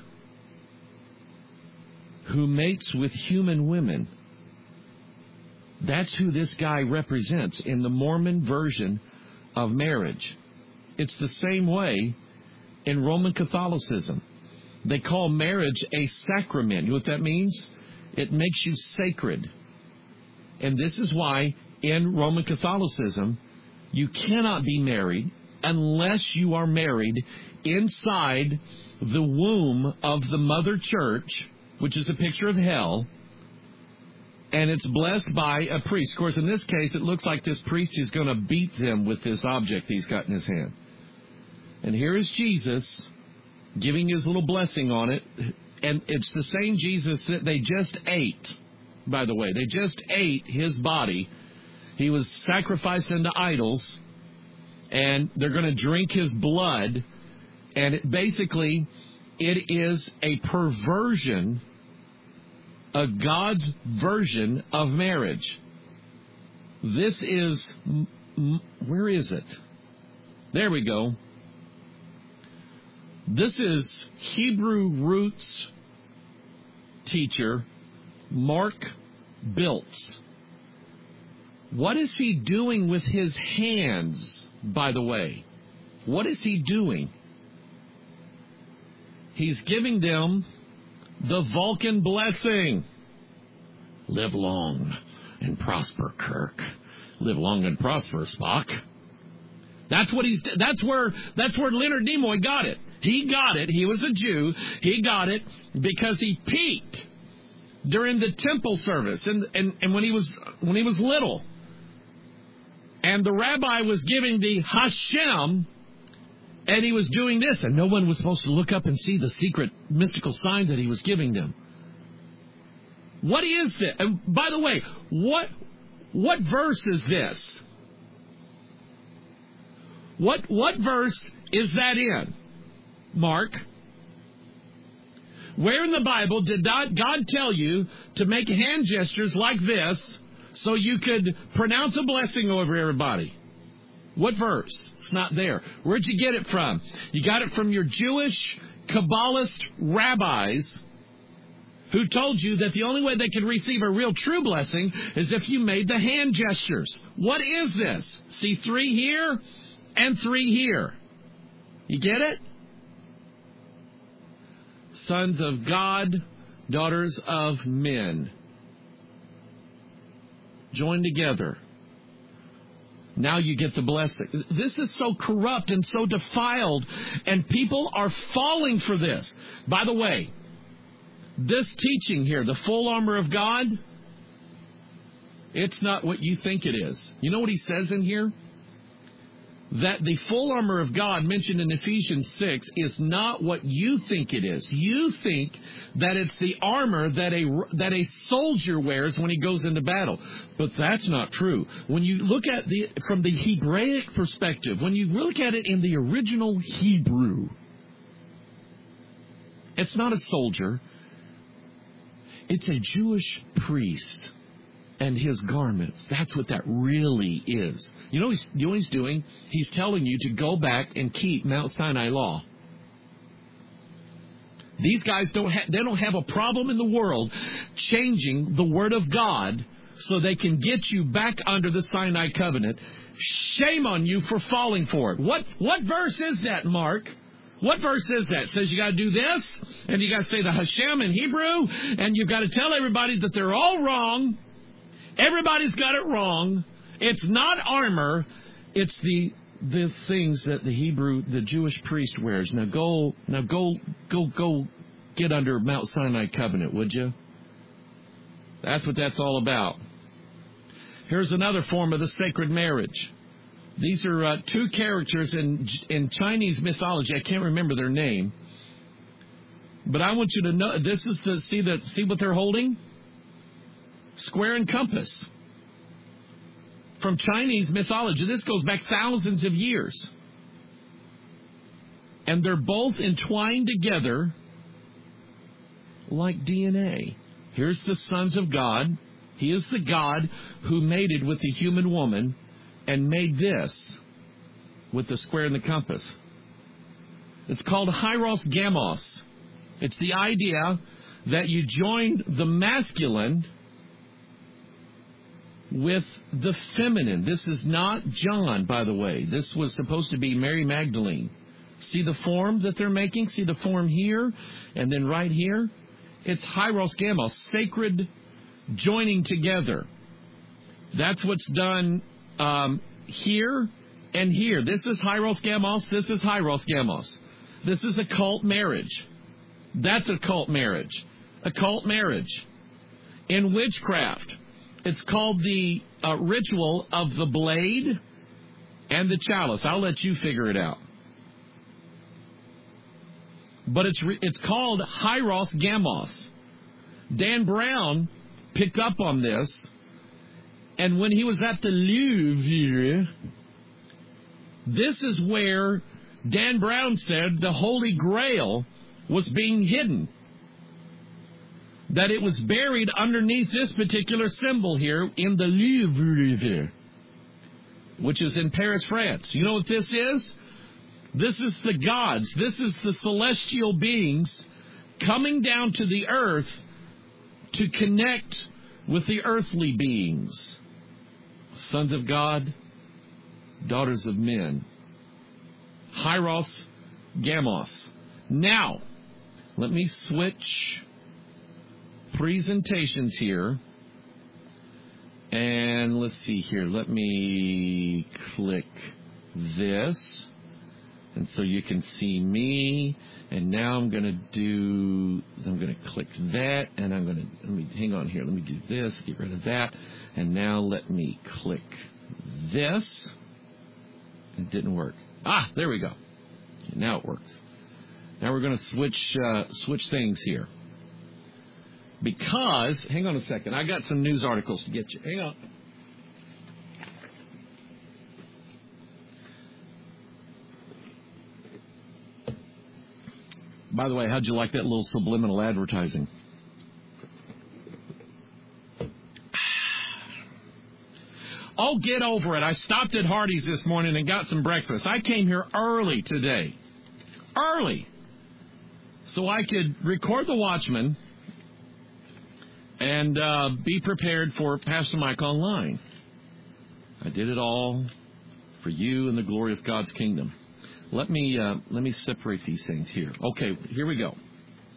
who mates with human women. That's who this guy represents in the Mormon version of marriage. It's the same way in Roman Catholicism. They call marriage a sacrament. You know what that means? It makes you sacred. And this is why in Roman Catholicism, you cannot be married unless you are married inside the womb of the mother church, which is a picture of hell, and it's blessed by a priest. Of course, in this case, it looks like this priest is going to beat them with this object he's got in his hand. And here is Jesus giving his little blessing on it. And it's the same Jesus that they just ate, by the way. They just ate his body. He was sacrificed unto idols, and they're going to drink his blood. And it is a perversion of God's version of marriage. This is, where is it? There we go. This is Hebrew roots teacher Mark Biltz. What is he doing with his hands, by the way? What is he doing? He's giving them the Vulcan blessing. Live long and prosper, Kirk. Live long and prosper, Spock. That's where Leonard Nimoy got it. He got it. He was a Jew. He got it because he peeked during the temple service and when he was little. And the rabbi was giving the Hashem, and he was doing this, and no one was supposed to look up and see the secret mystical sign that he was giving them. What is this? And by the way, what verse is this? What verse is that in, Mark? Where in the Bible did God tell you to make hand gestures like this so you could pronounce a blessing over everybody? What verse? It's not there. Where'd you get it from? You got it from your Jewish Kabbalist rabbis who told you that the only way they could receive a real true blessing is if you made the hand gestures. What is this? See 3 here and 3 here. You get it? Sons of God, daughters of men. Join together. Now you get the blessing. This is so corrupt and so defiled, and people are falling for this. By the way, this teaching here, the full armor of God, it's not what you think it is. You know what he says in here? That the full armor of God mentioned in Ephesians 6 is not what you think it is. You think that it's the armor that a soldier wears when he goes into battle. But that's not true. When you look at from the Hebraic perspective, when you look at it in the original Hebrew, it's not a soldier. It's a Jewish priest and his garments. That's what that really is. You know what he's doing? He's telling you to go back and keep Mount Sinai law. These guys don't have a problem in the world changing the Word of God so they can get you back under the Sinai covenant. Shame on you for falling for it. What verse is that, Mark? What verse is that? It says you got to do this, and you got to say the Hashem in Hebrew, and you've got to tell everybody that they're all wrong. Everybody's got it wrong. It's not armor. It's the things that the Jewish priest wears. Now go get under Mount Sinai covenant, would you? That's what that's all about. Here's another form of the sacred marriage. These are 2 characters in Chinese mythology. I can't remember their name, but I want you to know this is see what they're holding. Square and compass. From Chinese mythology. This goes back thousands of years. And they're both entwined together like DNA. Here's the sons of God. He is the God who mated with the human woman and made this with the square and the compass. It's called Hieros Gamos. It's the idea that you join the masculine with the feminine. This is not John, by the way. This was supposed to be Mary Magdalene. See the form that they're making? See the form here and then right here? It's Hieros Gamos, sacred joining together. That's what's done here and here. This is Hieros Gamos. This is Hieros Gamos. This is a cult marriage. That's a cult marriage. A cult marriage. In witchcraft, it's called the ritual of the blade and the chalice. I'll let you figure it out. But it's called Hieros Gamos. Dan Brown picked up on this, and when he was at the Louvre, this is where Dan Brown said the Holy Grail was being hidden. That it was buried underneath this particular symbol here in the Louvre, which is in Paris, France. You know what this is? This is the gods. This is the celestial beings coming down to the earth to connect with the earthly beings. Sons of God, daughters of men. Hieros Gamos. Now, let me switch presentations here. And let's see here. Let me click this. And so you can see me, and now I'm going to click that, and hang on here, let me do this, get rid of that, and now let me click this. It didn't work. There we go. Okay, now it works. Now we're going to switch things here. Because, hang on a second, I got some news articles to get you. Hang on. By the way, how'd you like that little subliminal advertising? Oh, get over it. I stopped at Hardee's this morning and got some breakfast. I came here early today. Early. So I could record the Watchman and be prepared for Pastor Mike Online. I did it all for you and the glory of God's kingdom. Let me separate these things here. Okay, here we go.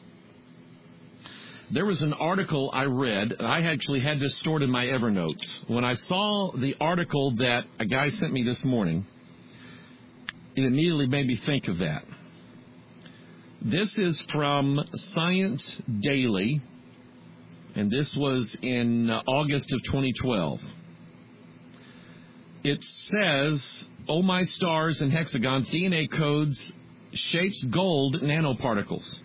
There was an article I read, and I actually had this stored in my Evernote. When I saw the article that a guy sent me this morning, it immediately made me think of that. This is from Science Daily, and this was in August of 2012. It says, "Oh my stars and hexagons, DNA codes shapes gold nanoparticles."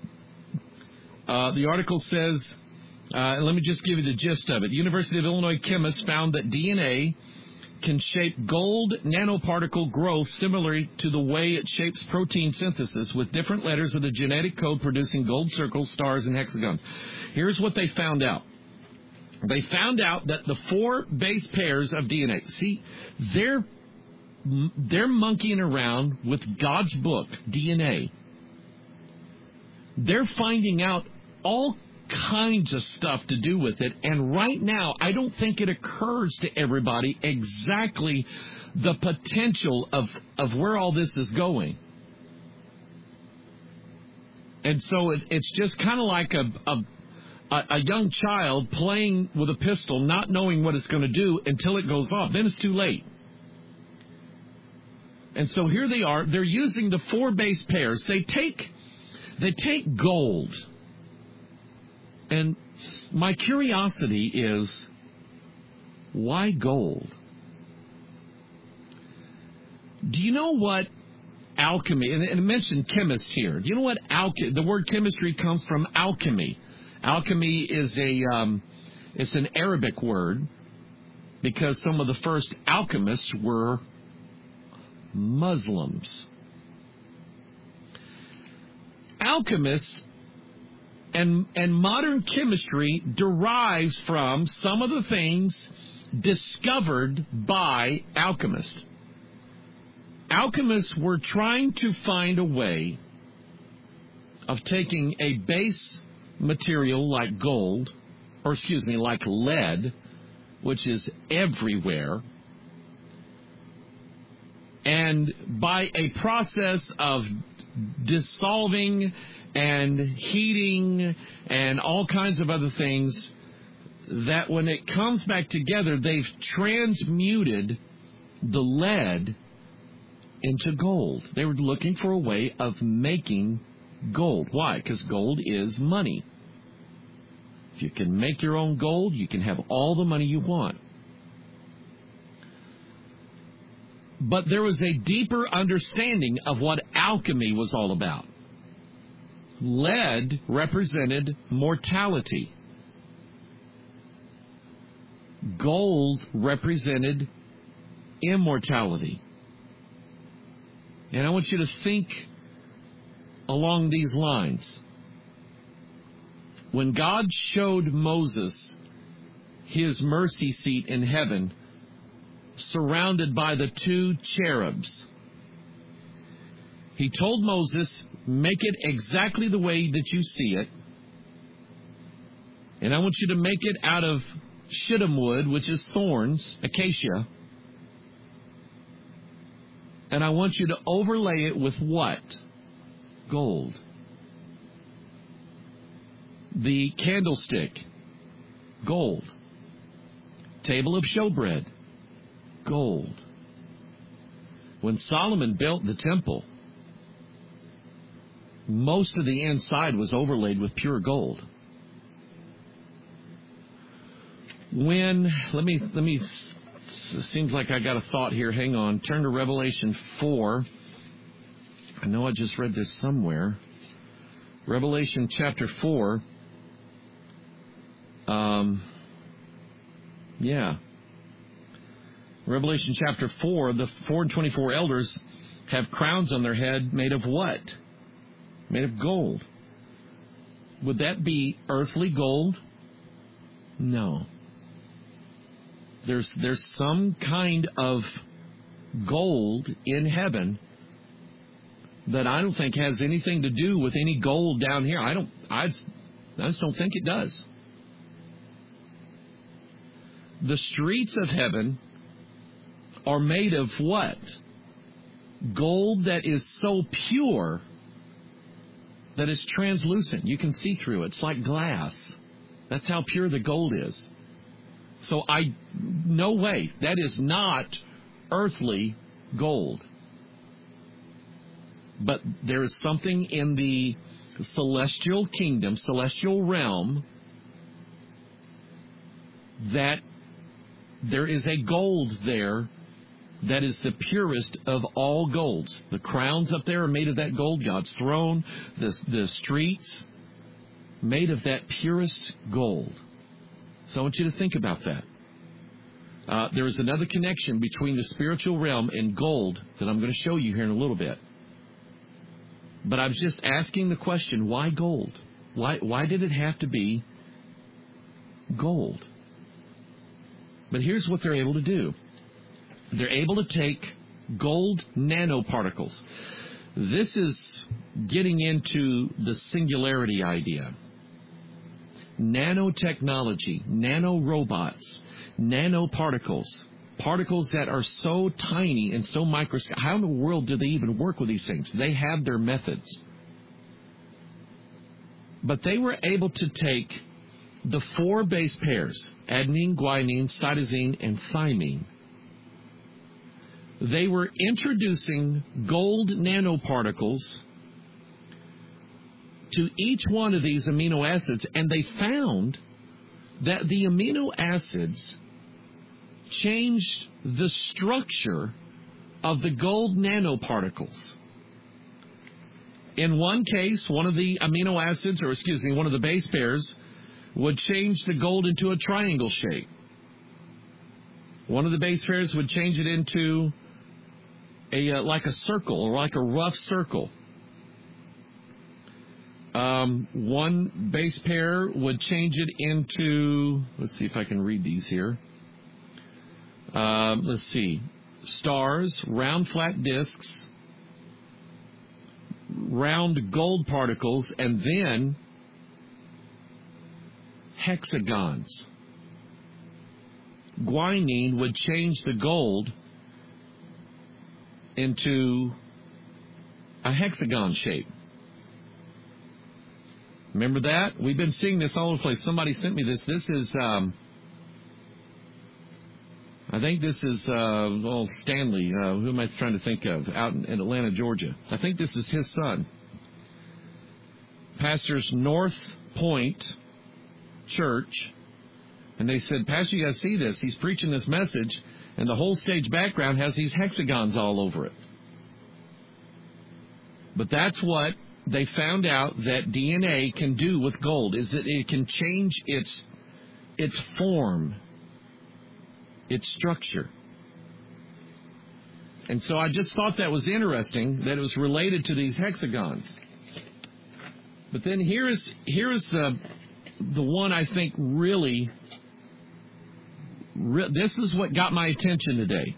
The article says, let me just give you the gist of it. University of Illinois chemists found that DNA can shape gold nanoparticle growth similarly to the way it shapes protein synthesis, with different letters of the genetic code producing gold circles, stars, and hexagons. Here's what they found out. They found out that the 4 base pairs of DNA, see, they're monkeying around with God's book, DNA. They're finding out all kinds of stuff to do with it, and right now, I don't think it occurs to everybody exactly the potential of where all this is going. And so it's just kind of like a young child playing with a pistol, not knowing what it's going to do until it goes off. Then it's too late. And so here they are. They're using the 4 base pairs. They take gold. And my curiosity is, why gold? Do you know what alchemy, and it mentioned chemists here. Do you know what the word chemistry comes from? Alchemy. Alchemy is it's an Arabic word because some of the first alchemists were Muslims. Alchemists and modern chemistry derives from some of the things discovered by alchemists. Alchemists were trying to find a way of taking a base material like gold, like lead, which is everywhere, and by a process of dissolving and heating and all kinds of other things, that when it comes back together, they've transmuted the lead into gold. They were looking for a way of making gold. Why? Because gold is money. If you can make your own gold, you can have all the money you want. But there was a deeper understanding of what alchemy was all about. Lead represented mortality. Gold represented immortality. And I want you to think along these lines. When God showed Moses his mercy seat in heaven, surrounded by the 2 cherubs, he told Moses, make it exactly the way that you see it. And I want you to make it out of shittim wood, which is thorns, acacia. And I want you to overlay it with what? Gold. The candlestick, gold. Table of showbread, gold. When Solomon built the temple, most of the inside was overlaid with pure gold. Let me, it seems like I got a thought here. Hang on. Turn to Revelation 4. I know I just read this somewhere. Revelation chapter 4. Revelation chapter 4, the 4 and 24 elders have crowns on their head made of what? Made of gold. Would that be earthly gold? No. There's some kind of gold in heaven that I don't think has anything to do with any gold down here. I just don't think it does. The streets of heaven are made of what? Gold that is so pure that it's translucent. You can see through it. It's like glass. That's how pure the gold is. So no way. That is not earthly gold. But there is something in the celestial kingdom, celestial realm, that there is a gold there that is the purest of all golds. The crowns up there are made of that gold. God's throne, the streets, made of that purest gold. So I want you to think about that. There is another connection between the spiritual realm and gold that I'm going to show you here in a little bit. But I was just asking the question, why gold? Why did it have to be gold? But here's what they're able to do. They're able to take gold nanoparticles. This is getting into the singularity idea. Nanotechnology, nanorobots, nanoparticles, particles that are so tiny and so microscopic. How in the world do they even work with these things? They have their methods. But they were able to take the 4 base pairs, adenine, guanine, cytosine, and thymine. They were introducing gold nanoparticles to each one of these amino acids, and they found that the amino acids changed the structure of the gold nanoparticles. In one case, one of the amino acids, one of the base pairs, would change the gold into a triangle shape. One of the base pairs would change it into like a circle, or like a rough circle. One base pair would change it into, let's see if I can read these here. Let's see. Stars, round flat discs, round gold particles, and then hexagons. Guanine would change the gold into a hexagon shape. Remember that? We've been seeing this all over the place. Somebody sent me this. This is, I think this is, Stanley. Who am I trying to think of? Out in Atlanta, Georgia. I think this is his son. Pastors North Point Church. And they said, Pastor, you got to see this. He's preaching this message, and the whole stage background has these hexagons all over it. But that's what they found out that DNA can do with gold, is that it can change its form, its structure. And so I just thought that was interesting, that it was related to these hexagons. But then here is the one I think really, this is what got my attention today.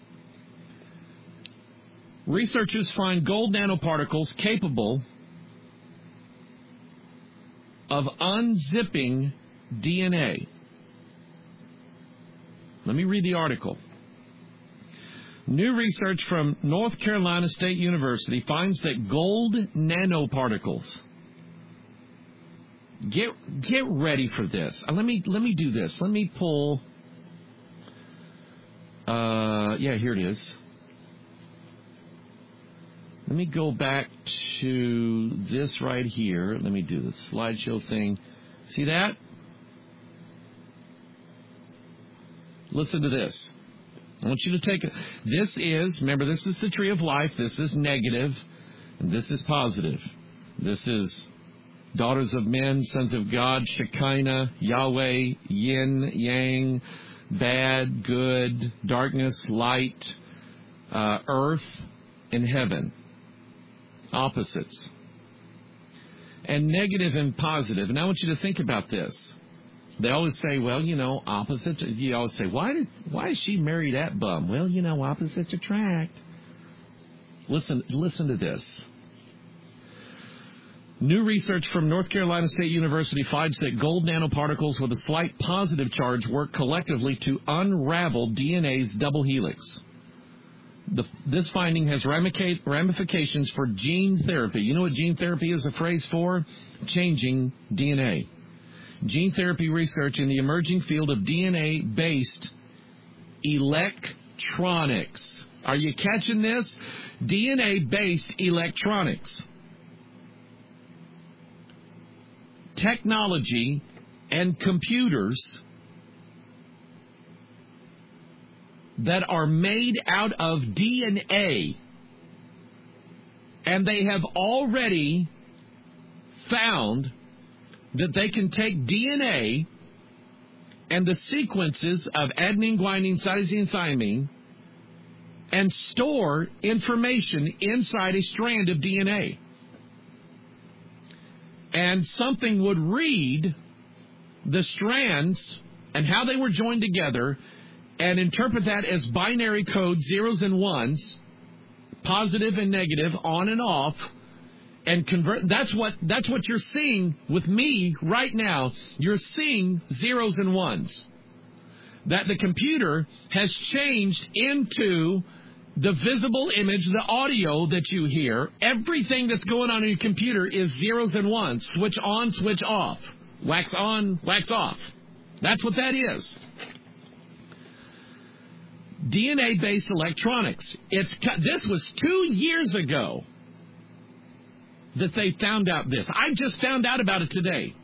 Researchers find gold nanoparticles capable of unzipping DNA. Let me read the article. New research from North Carolina State University finds that gold nanoparticles. Get ready for this. Let me do this. Let me pull. Here it is. Let me go back to this right here. Let me do the slideshow thing. See that? Listen to this. I want you to take it. This is the tree of life. This is negative, and this is positive. This is daughters of men, sons of God, Shekinah, Yahweh, yin, yang, bad, good, darkness, light, earth, and heaven. Opposites. And negative and positive. And I want you to think about this. They always say, well, opposites. You always say, why does she marry that bum? Well, opposites attract. Listen to this. New research from North Carolina State University finds that gold nanoparticles with a slight positive charge work collectively to unravel DNA's double helix. This finding has ramifications for gene therapy. You know what gene therapy is a phrase for? Changing DNA. Gene therapy research in the emerging field of DNA-based electronics. Are you catching this? DNA-based electronics. Technology and computers that are made out of DNA, and they have already found that they can take DNA and the sequences of adenine, guanine, cytosine, thymine and store information inside a strand of DNA. And something would read the strands and how they were joined together and interpret that as binary code, zeros and ones, positive and negative, on and off, and convert. That's what you're seeing with me right now. You're seeing zeros and ones. That the computer has changed into the visible image, the audio that you hear. Everything that's going on in your computer is zeros and ones. Switch on, switch off. Wax on, wax off. That's what that is. DNA-based electronics. This was 2 years ago that they found out this. I just found out about it today.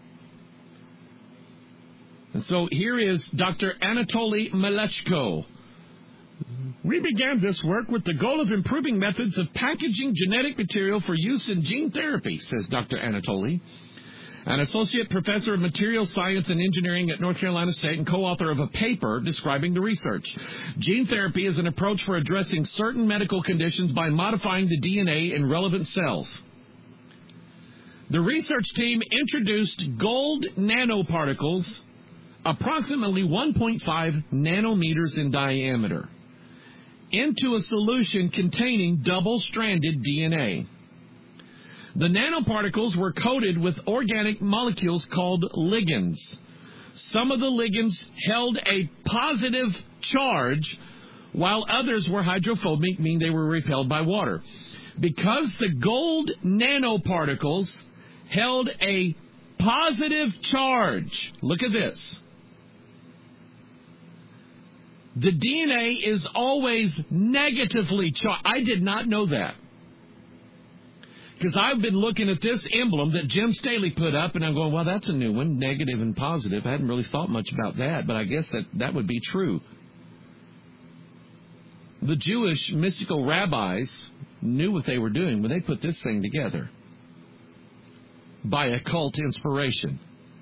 And so here is Dr. Anatoly Malechko. We began this work with the goal of improving methods of packaging genetic material for use in gene therapy, says Dr. Anatoly, an associate professor of materials science and engineering at North Carolina State and co-author of a paper describing the research. Gene therapy is an approach for addressing certain medical conditions by modifying the DNA in relevant cells. The research team introduced gold nanoparticles, approximately 1.5 nanometers in diameter, into a solution containing double-stranded DNA. The nanoparticles were coated with organic molecules called ligands. Some of the ligands held a positive charge, while others were hydrophobic, meaning they were repelled by water. Because the gold nanoparticles held a positive charge, look at this. The DNA is always negatively charged. I did not know that. Because I've been looking at this emblem that Jim Staley put up, and I'm going, well, that's a new one, negative and positive. I hadn't really thought much about that, but I guess that would be true. The Jewish mystical rabbis knew what they were doing when they put this thing together by occult inspiration.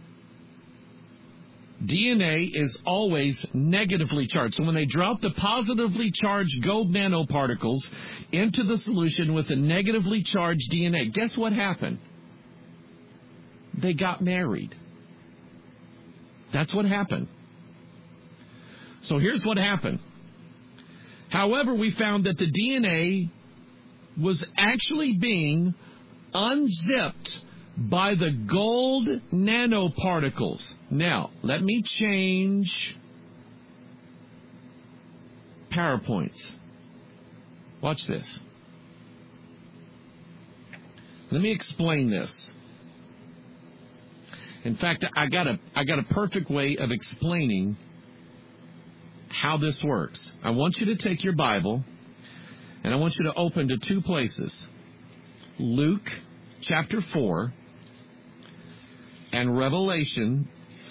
DNA is always negatively charged. So when they drop the positively charged gold nanoparticles into the solution with the negatively charged DNA, guess what happened? They got married. That's what happened. So here's what happened. However, we found that the DNA was actually being unzipped by the gold nanoparticles. Now, let me change PowerPoints. Watch this. Let me explain this. In fact, I got a perfect way of explaining how this works. I want you to take your Bible and I want you to open to two places. Luke chapter 4 and Revelations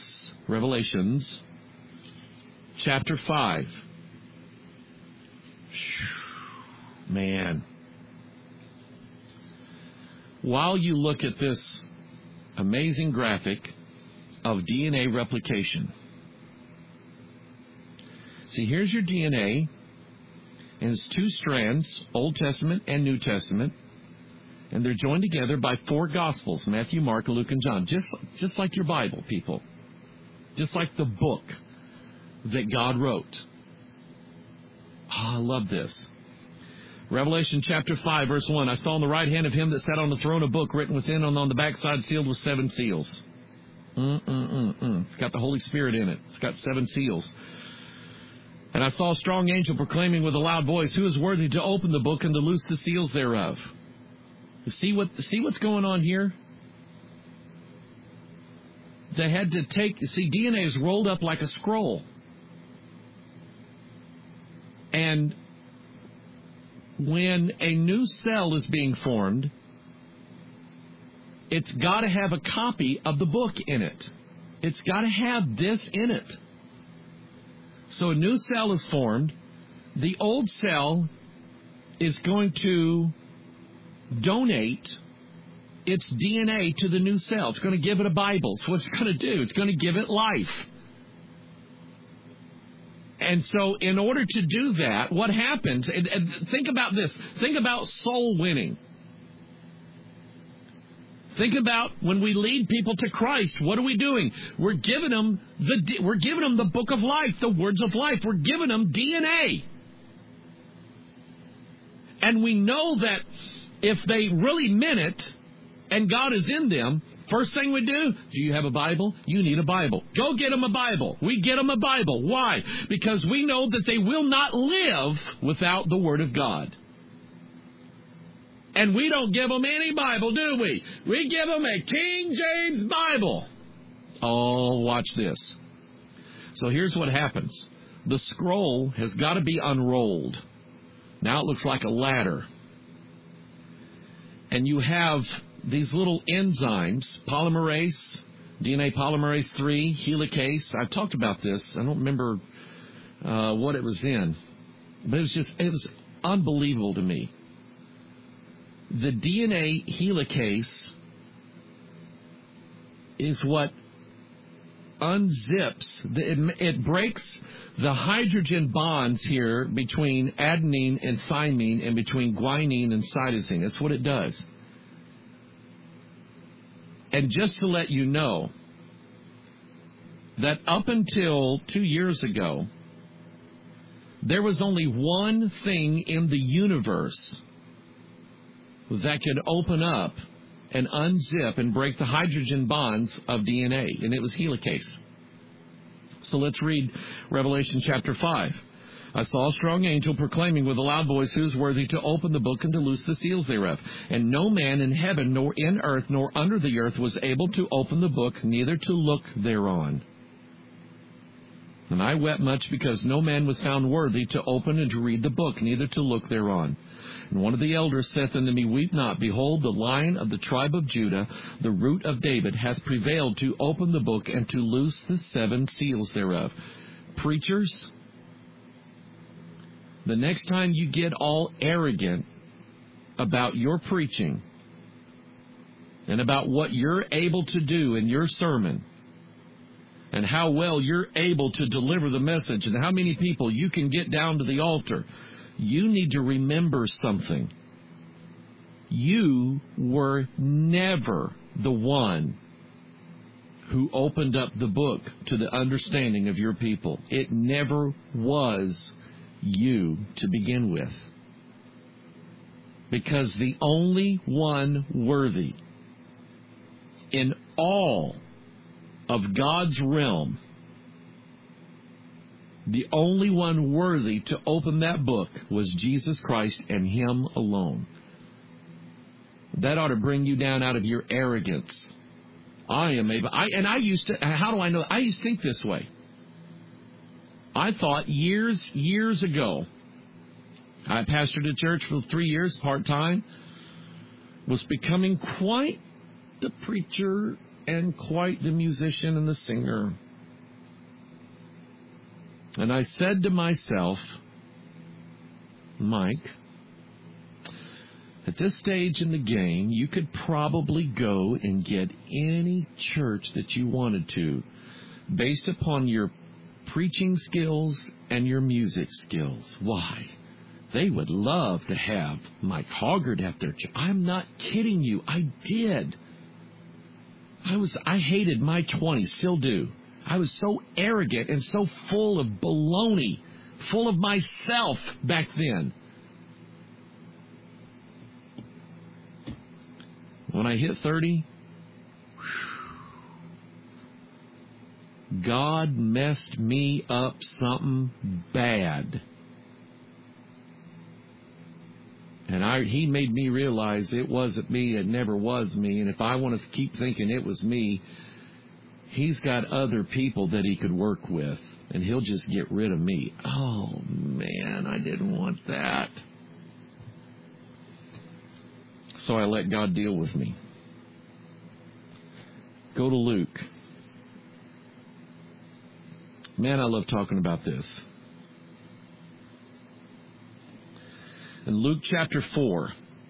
chapter 5. Man. While you look at this amazing graphic of DNA replication. See, here's your DNA, and it's 2 strands, Old Testament and New Testament, and they're joined together by 4 Gospels, Matthew, Mark, Luke, and John, just like your Bible, people. Just like the book that God wrote. I love this. Revelation chapter 5, verse 1. I saw on the right hand of him that sat on the throne a book written within and on the backside sealed with 7 seals. It's got the Holy Spirit in it. It's got 7 seals. And I saw a strong angel proclaiming with a loud voice, who is worthy to open the book and to loose the seals thereof? See what's going on here? They had to DNA is rolled up like a scroll. And when a new cell is being formed, it's got to have a copy of the book in it. It's got to have this in it. So a new cell is formed. The old cell is going to donate its DNA to the new cell. It's going to give it a Bible. So what's it going to do? It's going to give it life. And so in order to do that, what happens, and think about this, think about soul winning. Think about when we lead people to Christ, what are we doing? We're giving them the book of life, the words of life. We're giving them DNA. And we know that if they really meant it and God is in them, first thing we do you have a Bible? You need a Bible. Go get them a Bible. We get them a Bible. Why? Because we know that they will not live without the Word of God. And we don't give them any Bible, do we? We give them a King James Bible. Oh, watch this. So here's what happens. The scroll has got to be unrolled. Now it looks like a ladder. And you have these little enzymes, polymerase, DNA polymerase 3, helicase. I've talked about this. I don't remember what it was in. But it was unbelievable to me. The DNA helicase is what unzips, it breaks the hydrogen bonds here between adenine and thymine and between guanine and cytosine. That's what it does. And just to let you know that up until 2 years ago, there was only one thing in the universe that could open up and unzip and break the hydrogen bonds of DNA, and it was helicase. So let's read Revelation chapter 5. I saw a strong angel proclaiming with a loud voice, who is worthy to open the book and to loose the seals thereof. And no man in heaven, nor in earth, nor under the earth was able to open the book, neither to look thereon. And I wept much because no man was found worthy to open and to read the book, neither to look thereon. And one of the elders saith unto me, Weep not, behold, the Lion of the tribe of Judah, the Root of David, hath prevailed to open the book and to loose the 7 seals thereof. Preachers, the next time you get all arrogant about your preaching and about what you're able to do in your sermon and how well you're able to deliver the message and how many people you can get down to the altar, you need to remember something. You were never the one who opened up the book to the understanding of your people. It never was you to begin with. Because the only one worthy in all of God's realm, the only one worthy to open that book was Jesus Christ and Him alone. That ought to bring you down out of your arrogance. I am able. I used to. How do I know? I used to think this way. I thought years ago. I pastored a church for 3 years, part-time. was becoming quite the preacher and quite the musician and the singer. And I said to myself, Mike, at this stage in the game, you could probably go and get any church that you wanted to, based upon your preaching skills and your music skills. Why? They would love to have Mike Hoggard at their church. I'm not kidding you. I did. I hated my 20s, still do. I was so arrogant and so full of baloney, full of myself back then. When I hit 30, God messed me up something bad. And He made me realize it wasn't me, it never was me. And if I want to keep thinking it was me, He's got other people that He could work with, and He'll just get rid of me. Oh, man, I didn't want that. So I let God deal with me. Go to Luke. Man, I love talking about this. In Luke chapter 4,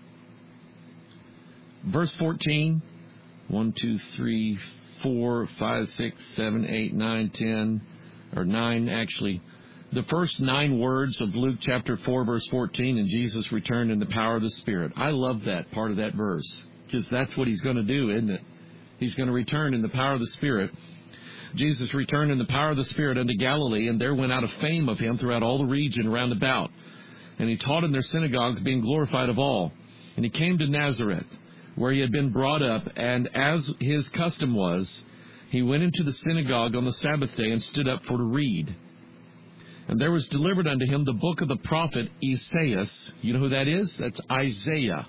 verse 14, 1, 2, 3, 4, 5, 6, 7, 8, 9, 10, or 9 actually. The first 9 words of Luke chapter 4, verse 14, and Jesus returned in the power of the Spirit. I love that part of that verse, because that's what He's going to do, isn't it? He's going to return in the power of the Spirit. Jesus returned in the power of the Spirit unto Galilee, and there went out a fame of Him throughout all the region round about. And He taught in their synagogues, being glorified of all. And He came to Nazareth, where He had been brought up, and as His custom was, He went into the synagogue on the Sabbath day and stood up for to read. And there was delivered unto Him the book of the prophet Isaiah. You know who that is? That's Isaiah.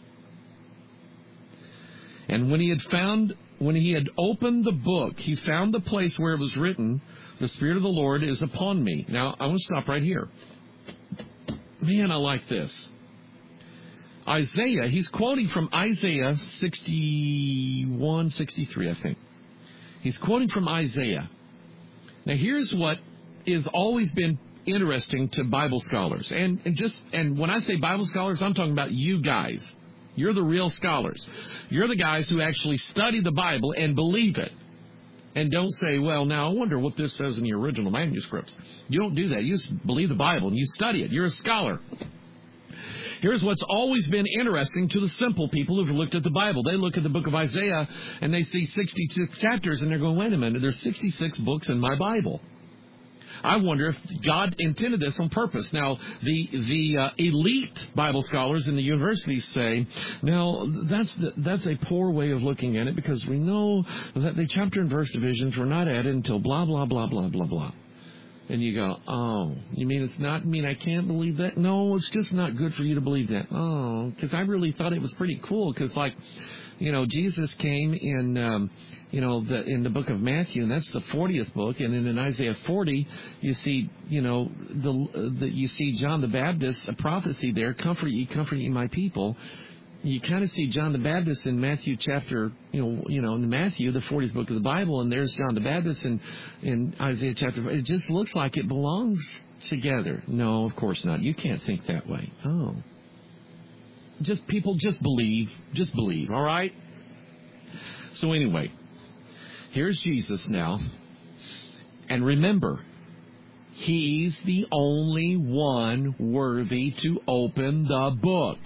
And when he had opened the book, He found the place where it was written, the Spirit of the Lord is upon me. Now, I want to stop right here. Man, I like this. Isaiah, he's quoting from Isaiah 61, 63, I think. He's quoting from Isaiah. Now, here's what has always been interesting to Bible scholars. And when I say Bible scholars, I'm talking about you guys. You're the real scholars. You're the guys who actually study the Bible and believe it. And don't say, well, now I wonder what this says in the original manuscripts. You don't do that. You just believe the Bible and you study it. You're a scholar. Here's what's always been interesting to the simple people who've looked at the Bible. They look at the book of Isaiah and they see 66 chapters and they're going, wait a minute, there's 66 books in my Bible. I wonder if God intended this on purpose. Now, the elite Bible scholars in the universities say, now, that's a poor way of looking at it, because we know that the chapter and verse divisions were not added until blah, blah, blah, blah, blah, blah. And you go, oh, you mean it's not, I can't believe that? No, it's just not good for you to believe that. Oh, because I really thought it was pretty cool, because, Jesus came in... in the book of Matthew, and that's the 40th book, and then in Isaiah 40, you see, you see John the Baptist, a prophecy there, comfort ye, my people. You kind of see John the Baptist in Matthew chapter, in Matthew, the 40th book of the Bible, and there's John the Baptist in Isaiah chapter 4. It just looks like it belongs together. No, of course not. You can't think that way. Oh. Just believe, all right? So anyway, here's Jesus now. And remember, He's the only one worthy to open the book.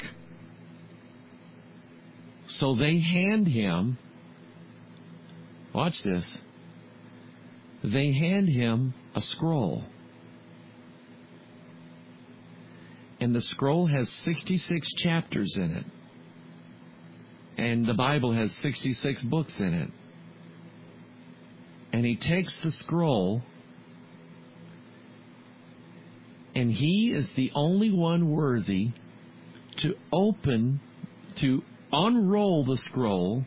So they hand Him, watch this, they hand Him a scroll. And the scroll has 66 chapters in it. And the Bible has 66 books in it. And He takes the scroll, and He is the only one worthy to unroll the scroll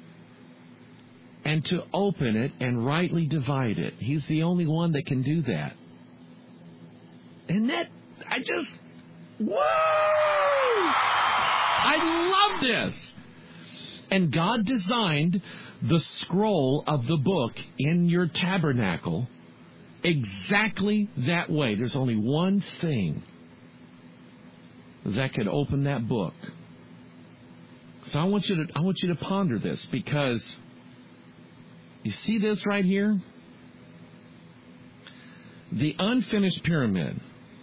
and to open it and rightly divide it. He's the only one that can do that. And whoa! I love this. And God designed the scroll of the book in your tabernacle exactly that way. There's only one thing that could open that book. So I want you to ponder this, because you see this right here? The unfinished pyramid.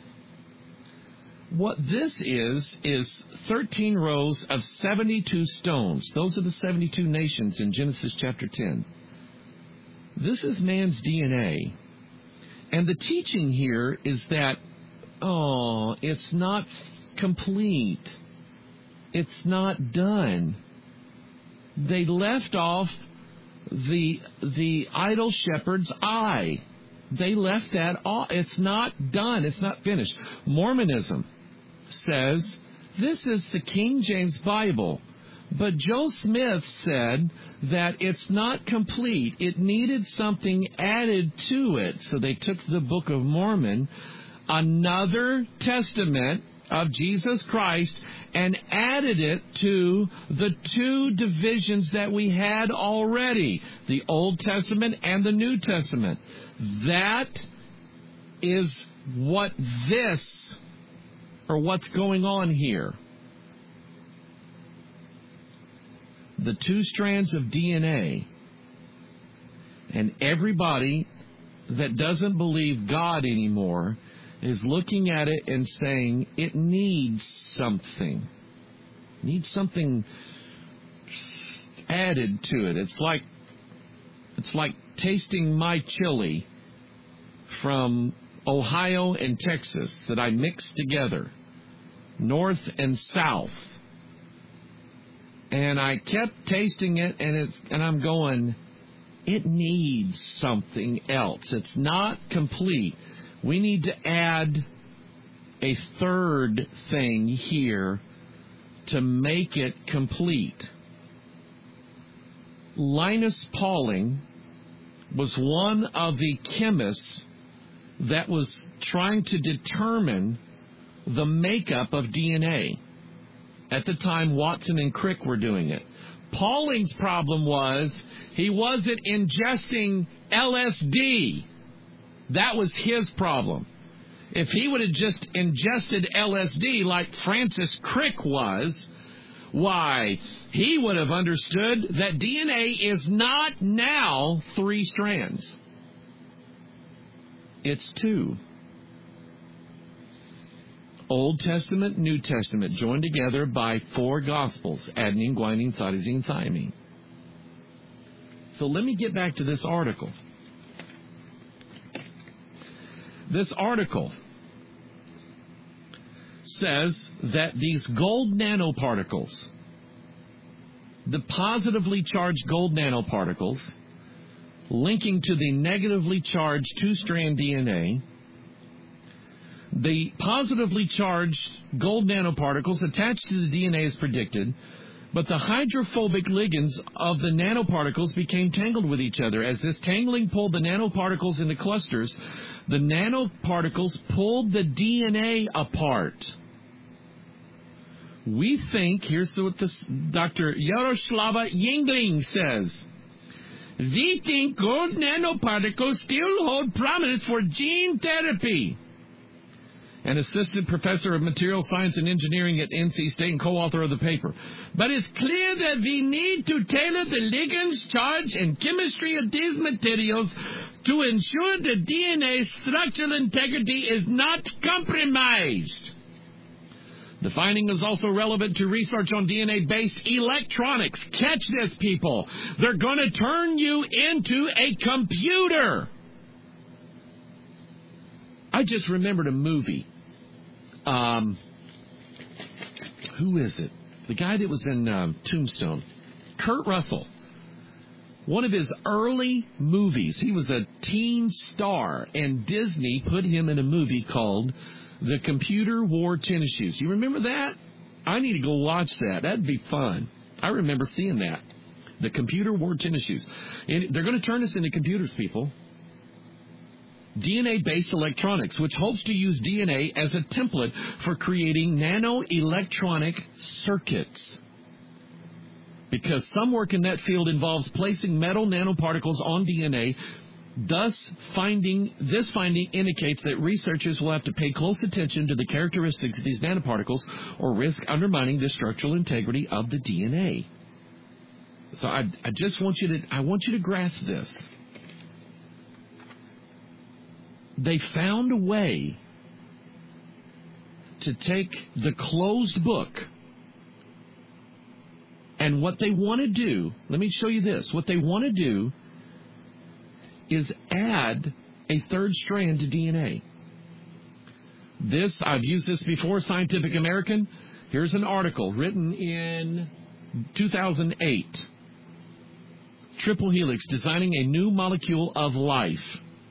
What this is 13 rows of 72 stones. Those are the 72 nations in Genesis chapter 10. This is man's DNA. And the teaching here is that, it's not complete. It's not done. They left off the idol shepherd's eye. They left that off. It's not done. It's not finished. Mormonism says this is the King James Bible, but Joe Smith said that it's not complete. It needed something added to it. So they took the Book of Mormon, another testament of Jesus Christ, and added it to the two divisions that we had already, the Old Testament and the New Testament. That is what's going on here. The two strands of DNA, and everybody that doesn't believe God anymore is looking at it and saying it needs something. Needs something added to it. It's like tasting my chili from Ohio and Texas that I mixed together, north and south. And I kept tasting it, and I'm going, it needs something else. It's not complete. We need to add a third thing here to make it complete. Linus Pauling was one of the chemists that was trying to determine the makeup of DNA. At the time, Watson and Crick were doing it. Pauling's problem was he wasn't ingesting LSD. That was his problem. If he would have just ingested LSD like Francis Crick was, why, he would have understood that DNA is not now 3 strands. It's 2. Old Testament, New Testament, joined together by 4 Gospels, adenine, guanine, cytosine, thymine. So let me get back to this article. This article says that these gold nanoparticles, the positively charged gold nanoparticles, linking to the negatively charged 2-strand DNA, the positively charged gold nanoparticles attached to the DNA as predicted, but the hydrophobic ligands of the nanoparticles became tangled with each other. As this tangling pulled the nanoparticles into clusters, the nanoparticles pulled the DNA apart. We think, here's what Dr. Yaroslava Yingling says, we think gold nanoparticles still hold prominence for gene therapy. An assistant professor of material science and engineering at NC State and co-author of the paper. But it's clear that we need to tailor the ligands, charge, and chemistry of these materials to ensure the DNA's structural integrity is not compromised. The finding is also relevant to research on DNA-based electronics. Catch this, people. They're going to turn you into a computer. I just remembered a movie. Who is it? The guy that was in Tombstone. Kurt Russell. One of his early movies. He was a teen star, and Disney put him in a movie called The Computer Wore Tennis Shoes. You remember that? I need to go watch that. That'd be fun. I remember seeing that. The Computer Wore Tennis Shoes. And they're going to turn us into computers, people. DNA-based electronics, which hopes to use DNA as a template for creating nano-electronic circuits. because some work in that field involves placing metal nanoparticles on DNA. Thus, this finding indicates that researchers will have to pay close attention to the characteristics of these nanoparticles or risk undermining the structural integrity of the DNA. So I just want you to grasp this. They found a way to take the closed book, and what they want to do, let me show you this. What they want to do is add a third strand to DNA. I've used this before, Scientific American. Here's an article written in 2008. Triple helix, designing a new molecule of life.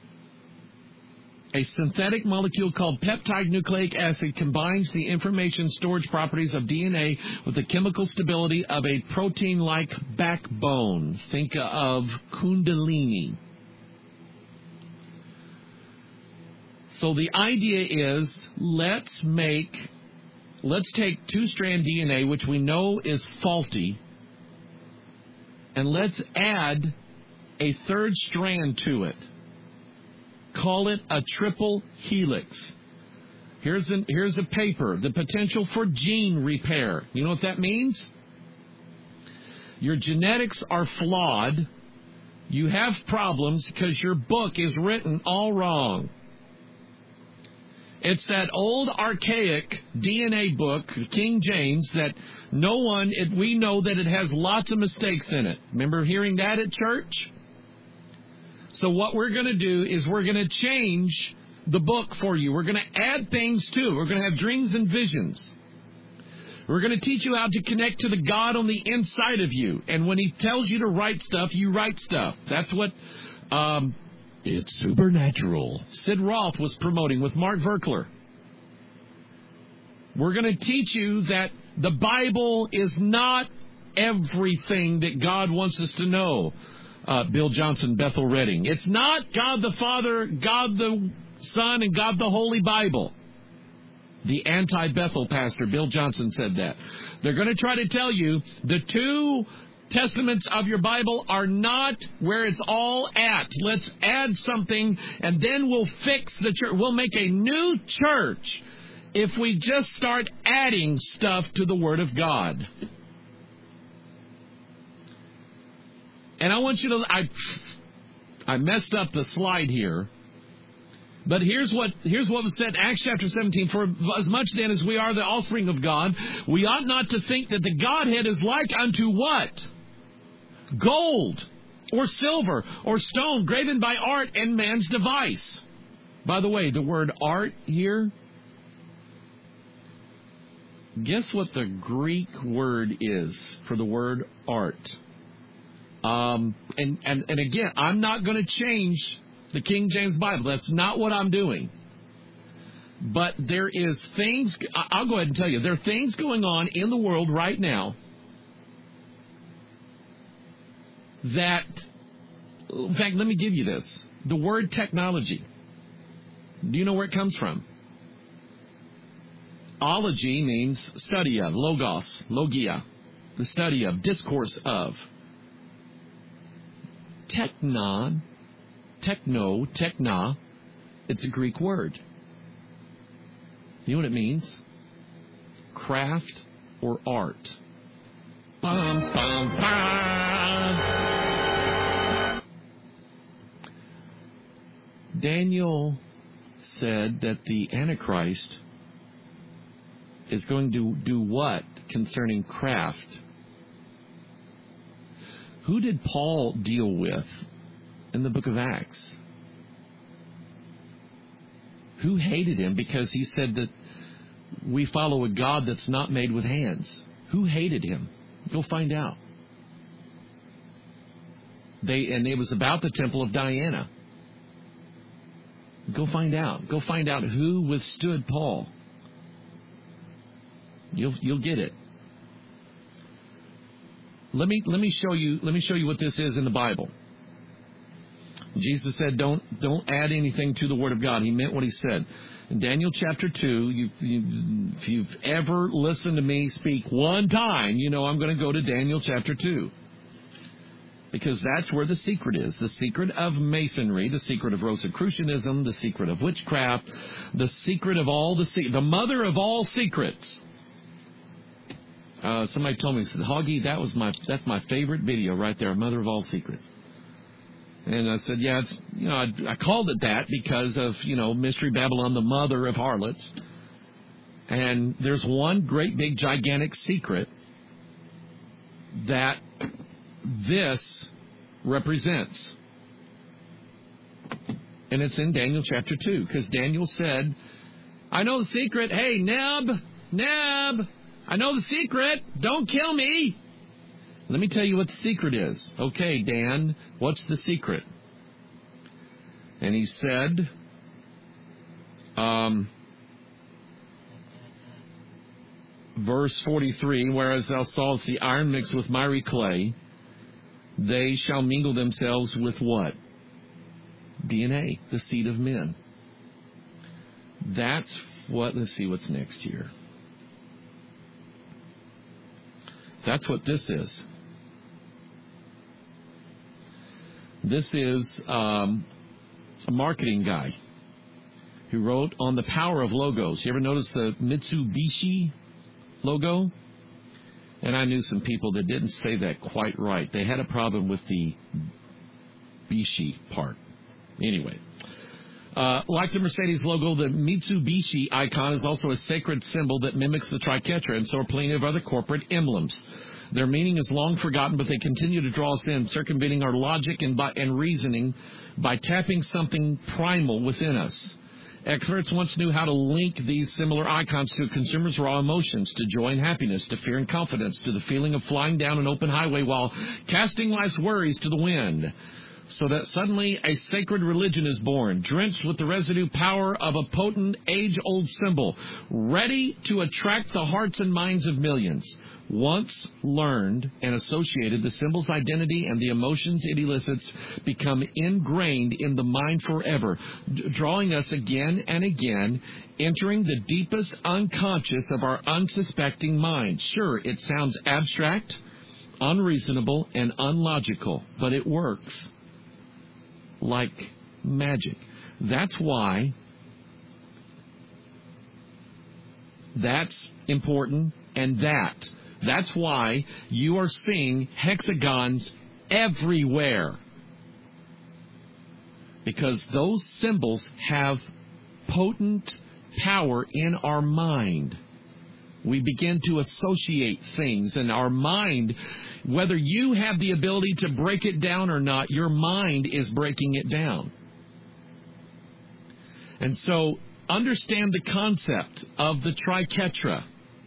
A synthetic molecule called peptide nucleic acid combines the information storage properties of DNA with the chemical stability of a protein-like backbone. Think of Kundalini. So the idea is, let's take two-strand DNA, which we know is faulty, and let's add a third strand to it. Call it a triple helix. Here's a paper, The Potential for Gene Repair. You know what that means? Your genetics are flawed. You have problems because your book is written all wrong. It's that old archaic DNA book, King James, that we know that it has lots of mistakes in it. Remember hearing that at church? So what we're going to do is we're going to change the book for you. We're going to add things to it. We're going to have dreams and visions. We're going to teach you how to connect to the God on the inside of you. And when he tells you to write stuff, you write stuff. That's what it's supernatural. Sid Roth was promoting with Mark Verkler. We're going to teach you that the Bible is not everything that God wants us to know. Bill Johnson, Bethel Redding. It's not God the Father, God the Son, and God the Holy Bible. The anti-Bethel pastor, Bill Johnson, said that. They're going to try to tell you the two testaments of your Bible are not where it's all at. Let's add something, and then we'll fix the church. We'll make a new church if we just start adding stuff to the Word of God. And I want you to, I messed up the slide here, but here's what was said in Acts chapter 17. For as much then as we are the offspring of God, we ought not to think that the Godhead is like unto what? Gold, or silver, or stone, graven by art and man's device. By the way, the word art here, guess what the Greek word is for the word art? And again, I'm not going to change the King James Bible. That's not what I'm doing. But there is things, I'll go ahead and tell you, there are things going on in the world right now that, in fact, let me give you this. The word technology. Do you know where it comes from? Ology means study of, logos, logia, the study of, discourse of. Techna, it's a Greek word. You know what it means? Craft or art. Bum, bum, bum. Daniel said that the Antichrist is going to do what concerning craft? Who did Paul deal with in the book of Acts? Who hated him because he said that we follow a God that's not made with hands? Who hated him? Go find out. It was about the temple of Diana. Go find out. Go find out who withstood Paul. You'll get it. Let me show you what this is in the Bible. Jesus said, don't add anything to the Word of God. He meant what he said. In Daniel chapter 2, if you've ever listened to me speak one time, you know I'm going to go to Daniel chapter 2. Because that's where the secret is. The secret of Masonry, the secret of Rosicrucianism, the secret of witchcraft, the secret of all the mother of all secrets. Somebody told me, said, Hoggy, that's my favorite video right there, Mother of All Secrets. And I said, yeah, it's, I called it that because of, Mystery Babylon, the mother of harlots. And there's one great big gigantic secret that this represents. And it's in Daniel chapter 2, because Daniel said, I know the secret. Hey, Neb, I know the secret. Don't kill me. Let me tell you what the secret is. Okay, Dan, what's the secret? And he said, verse 43, whereas thou sawest the iron mixed with miry clay, they shall mingle themselves with what? DNA, the seed of men. That's what, let's see what's next here. That's what this is. This is a marketing guy who wrote on the power of logos. You ever notice the Mitsubishi logo? And I knew some people that didn't say that quite right. They had a problem with the Bishi part. Anyway, like the Mercedes logo, the Mitsubishi icon is also a sacred symbol that mimics the triquetra, and so are plenty of other corporate emblems. Their meaning is long forgotten, but they continue to draw us in, circumventing our logic and reasoning by tapping something primal within us. Experts once knew how to link these similar icons to a consumer's raw emotions, to joy and happiness, to fear and confidence, to the feeling of flying down an open highway while casting life's worries to the wind. So that suddenly a sacred religion is born, drenched with the residue power of a potent, age-old symbol, ready to attract the hearts and minds of millions. Once learned and associated, the symbol's identity and the emotions it elicits become ingrained in the mind forever, drawing us again and again, entering the deepest unconscious of our unsuspecting mind. Sure, it sounds abstract, unreasonable, and unlogical, but it works like magic. That's why that's important, and that's why you are seeing hexagons everywhere. Because those symbols have potent power in our mind. We begin to associate things in our mind. Whether you have the ability to break it down or not, your mind is breaking it down. And so, understand the concept of the triquetra,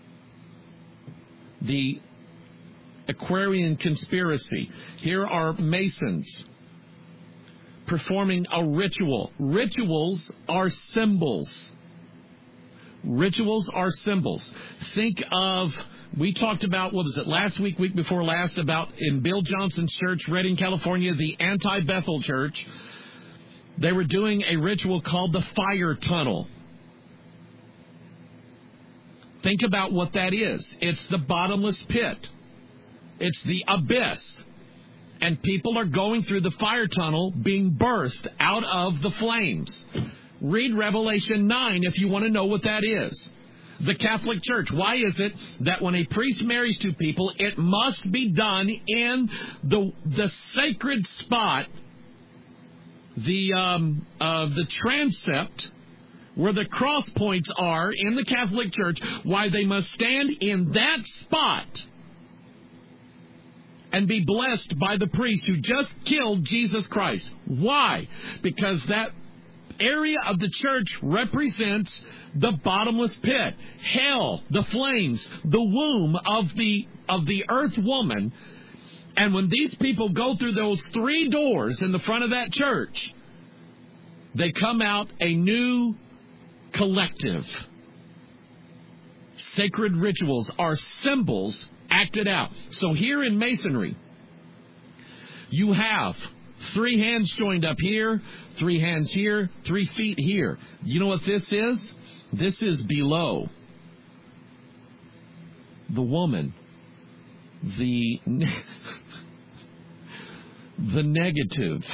the Aquarian conspiracy. Here are Masons performing a ritual. Rituals are symbols. Rituals are symbols. Think of, we talked about, what was it, last week, week before last, about in Bill Johnson's church, Redding, California, the Anti-Bethel Church. They were doing a ritual called the fire tunnel. Think about what that is. It's the bottomless pit. It's the abyss. And people are going through the fire tunnel, being burst out of the flames. Read Revelation 9 if you want to know what that is. The Catholic Church. Why is it that when a priest marries two people, it must be done in the sacred spot, the transept, where the cross points are in the Catholic Church? Why they must stand in that spot and be blessed by the priest who just killed Jesus Christ. Why? Because that area of the church represents the bottomless pit, hell, the flames, the womb of the earth woman. And when these people go through those 3 doors in the front of that church, they come out a new collective. Sacred rituals are symbols acted out. So here in Masonry, you have 3 hands joined up here, 3 hands here, 3 feet here. You know what this is? This is below. The woman. The negative.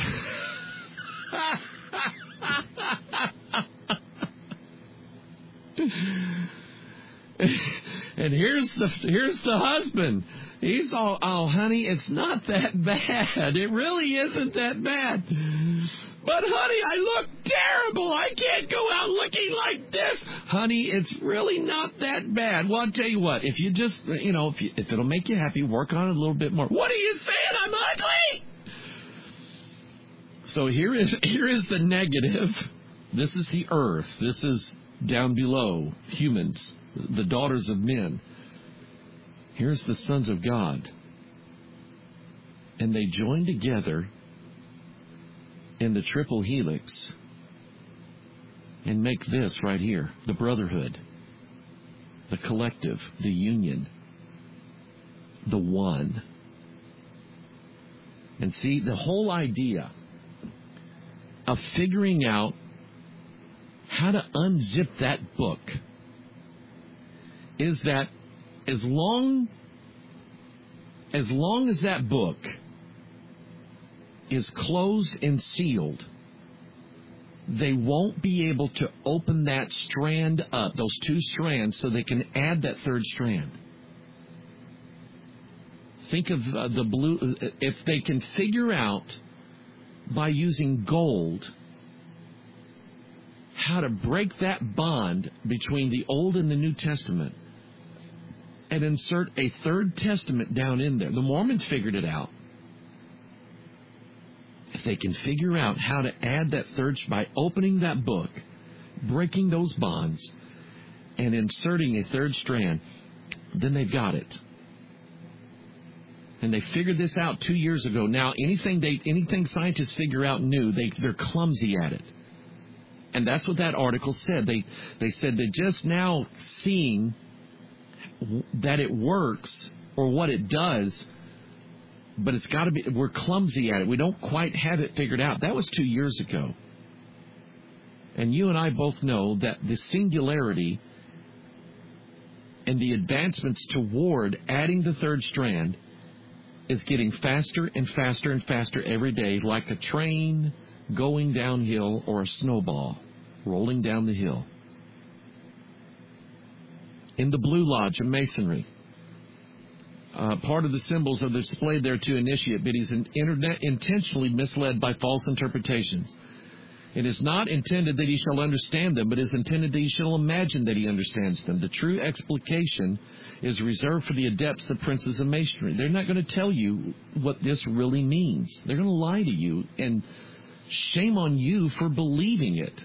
And here's the husband. He's all, oh, honey, it's not that bad. It really isn't that bad. But, honey, I look terrible. I can't go out looking like this. Honey, it's really not that bad. Well, I'll tell you what. If you just, if it'll make you happy, work on it a little bit more. What are you saying? I'm ugly? So here is the negative. This is the earth. This is down below, humans, the daughters of men. Here's the sons of God. And they join together in the triple helix and make this right here, the brotherhood, the collective, the union, the one. And see, the whole idea of figuring out how to unzip that book is that as long as that book is closed and sealed, they won't be able to open that strand up, those 2 strands, so they can add that 3rd strand. Think of the blue. If they can figure out by using gold how to break that bond between the Old and the New Testament and insert a 3rd testament down in there. The Mormons figured it out. If they can figure out how to add that 3rd, by opening that book, breaking those bonds, and inserting a 3rd strand, then they've got it. And they figured this out 2 years ago. Now, anything scientists figure out new, they're clumsy at it. And that's what that article said. They said they're just now seeing that it works or what it does, but it's got to be, we're clumsy at it. We don't quite have it figured out. That was 2 years ago. And you and I both know that the singularity and the advancements toward adding the 3rd strand is getting faster and faster and faster every day, like a train going downhill or a snowball rolling down the hill. In the Blue Lodge of Masonry, part of the symbols are displayed there to initiate, but he's intentionally misled by false interpretations. It is not intended that he shall understand them, but is intended that he shall imagine that he understands them. The true explication is reserved for the adepts, the princes of masonry. They're not going to tell you what this really means. They're going to lie to you, and shame on you for believing it.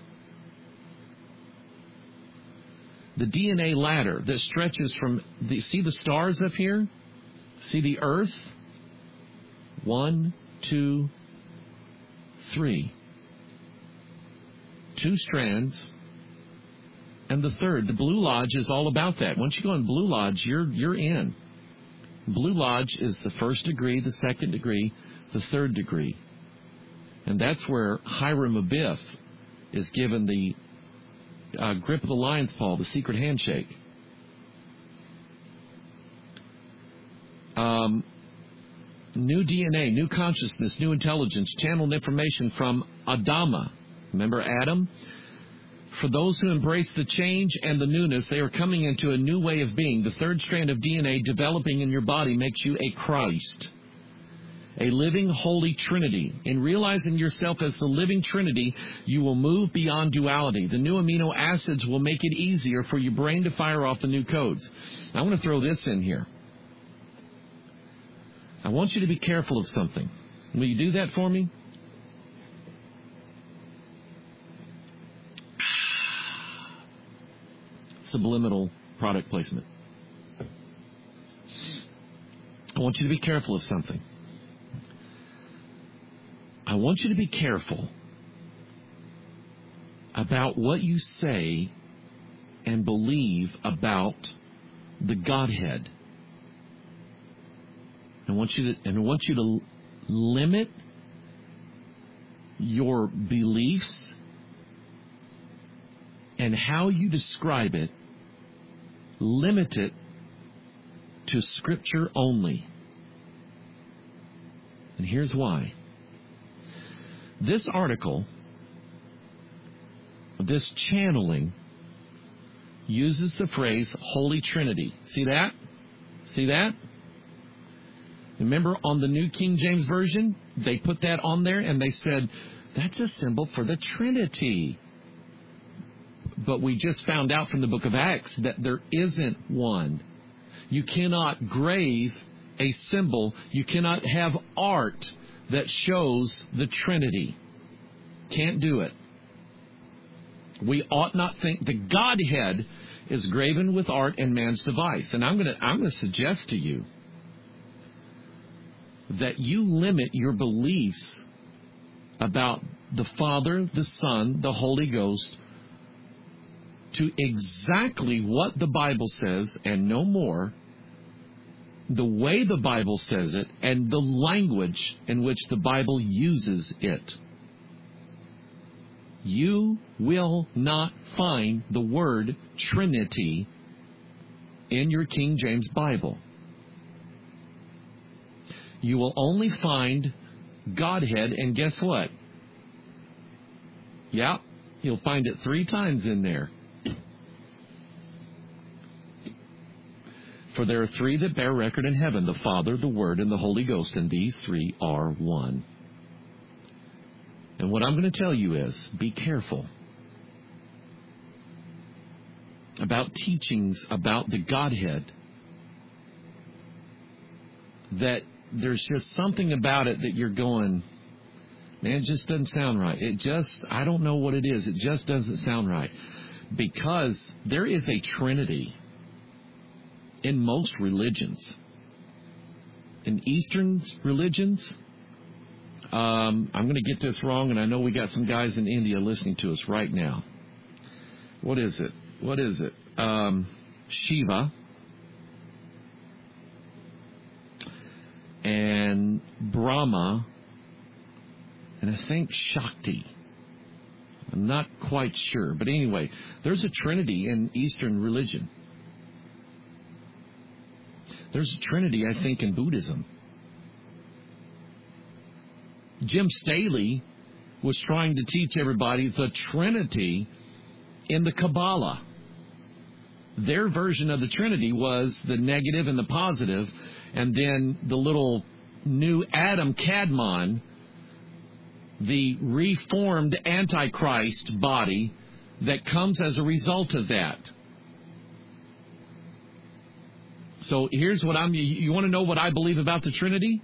The DNA ladder that stretches from see the stars up here? See the earth? 1, 2, 3. 2 strands. And the 3rd, the Blue Lodge is all about that. Once you go in Blue Lodge, you're in. Blue Lodge is the 1st degree, the 2nd degree, the 3rd degree. And that's where Hiram Abiff is given the grip of the lion's paw, the secret handshake. New DNA, new consciousness, new intelligence, channeled information from Adama. Remember Adam? For those who embrace the change and the newness, they are coming into a new way of being. The 3rd strand of DNA developing in your body makes you a Christ, a living holy Trinity. In realizing yourself as the living Trinity, you will move beyond duality. The new amino acids will make it easier for your brain to fire off the new codes. I want to throw this in here. I want you to be careful of something. Will you do that for me? Subliminal product placement. I want you to be careful of something. I want you to be careful about what you say and believe about the Godhead. I want you to limit your beliefs and how you describe it, limit it to Scripture only. And here's why. This article, this channeling, uses the phrase Holy Trinity. See that? See that? Remember on the New King James Version, they put that on there and they said, that's a symbol for the Trinity. But we just found out from the book of Acts that there isn't one. You cannot grave a symbol. You cannot have art that shows the Trinity. Can't do it. We ought not think the Godhead is graven with art and man's device. And I'm going to suggest to you that you limit your beliefs about the Father, the Son, the Holy Ghost to exactly what the Bible says and no more, the way the Bible says it, and the language in which the Bible uses it. You will not find the word Trinity in your King James Bible. You will only find Godhead, and guess what? Yeah, you'll find it 3 times in there. For there are 3 that bear record in heaven, the Father, the Word, and the Holy Ghost, and these 3 are one. And what I'm going to tell you is, be careful about teachings about the Godhead, that there's just something about it that you're going, man, it just doesn't sound right. I don't know what it is. It just doesn't sound right. Because there is a Trinity in most religions. In Eastern religions, I'm going to get this wrong, and I know we got some guys in India listening to us right now. What is it? Shiva and Brahma, and I think Shakti. I'm not quite sure. But anyway, there's a Trinity in Eastern religion. There's a Trinity, I think, in Buddhism. Jim Staley was trying to teach everybody the Trinity in the Kabbalah. Their version of the Trinity was the negative and the positive, and then the little new Adam Kadmon, the reformed Antichrist body that comes as a result of that. So here's what you want to know what I believe about the Trinity?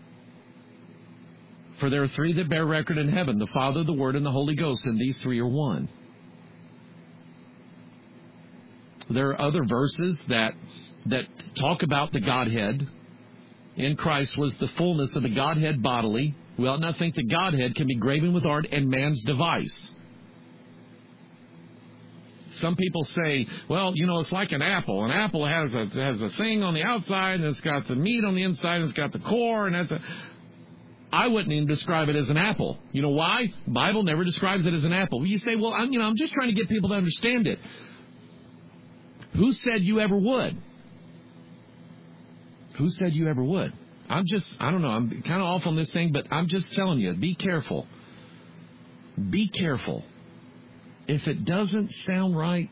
For there are 3 that bear record in heaven, the Father, the Word, and the Holy Ghost, and these 3 are one. There are other verses that talk about the Godhead. In Christ was the fullness of the Godhead bodily. We ought not think the Godhead can be graven with art and man's device. Some people say, well, it's like an apple. An apple has a thing on the outside, and it's got the meat on the inside, and it's got the core, and I wouldn't even describe it as an apple. You know why? The Bible never describes it as an apple. You say, well, I'm just trying to get people to understand it. Who said you ever would? Who said you ever would? I don't know. I'm kind of off on this thing, but I'm just telling you, be careful. Be careful. If it doesn't sound right,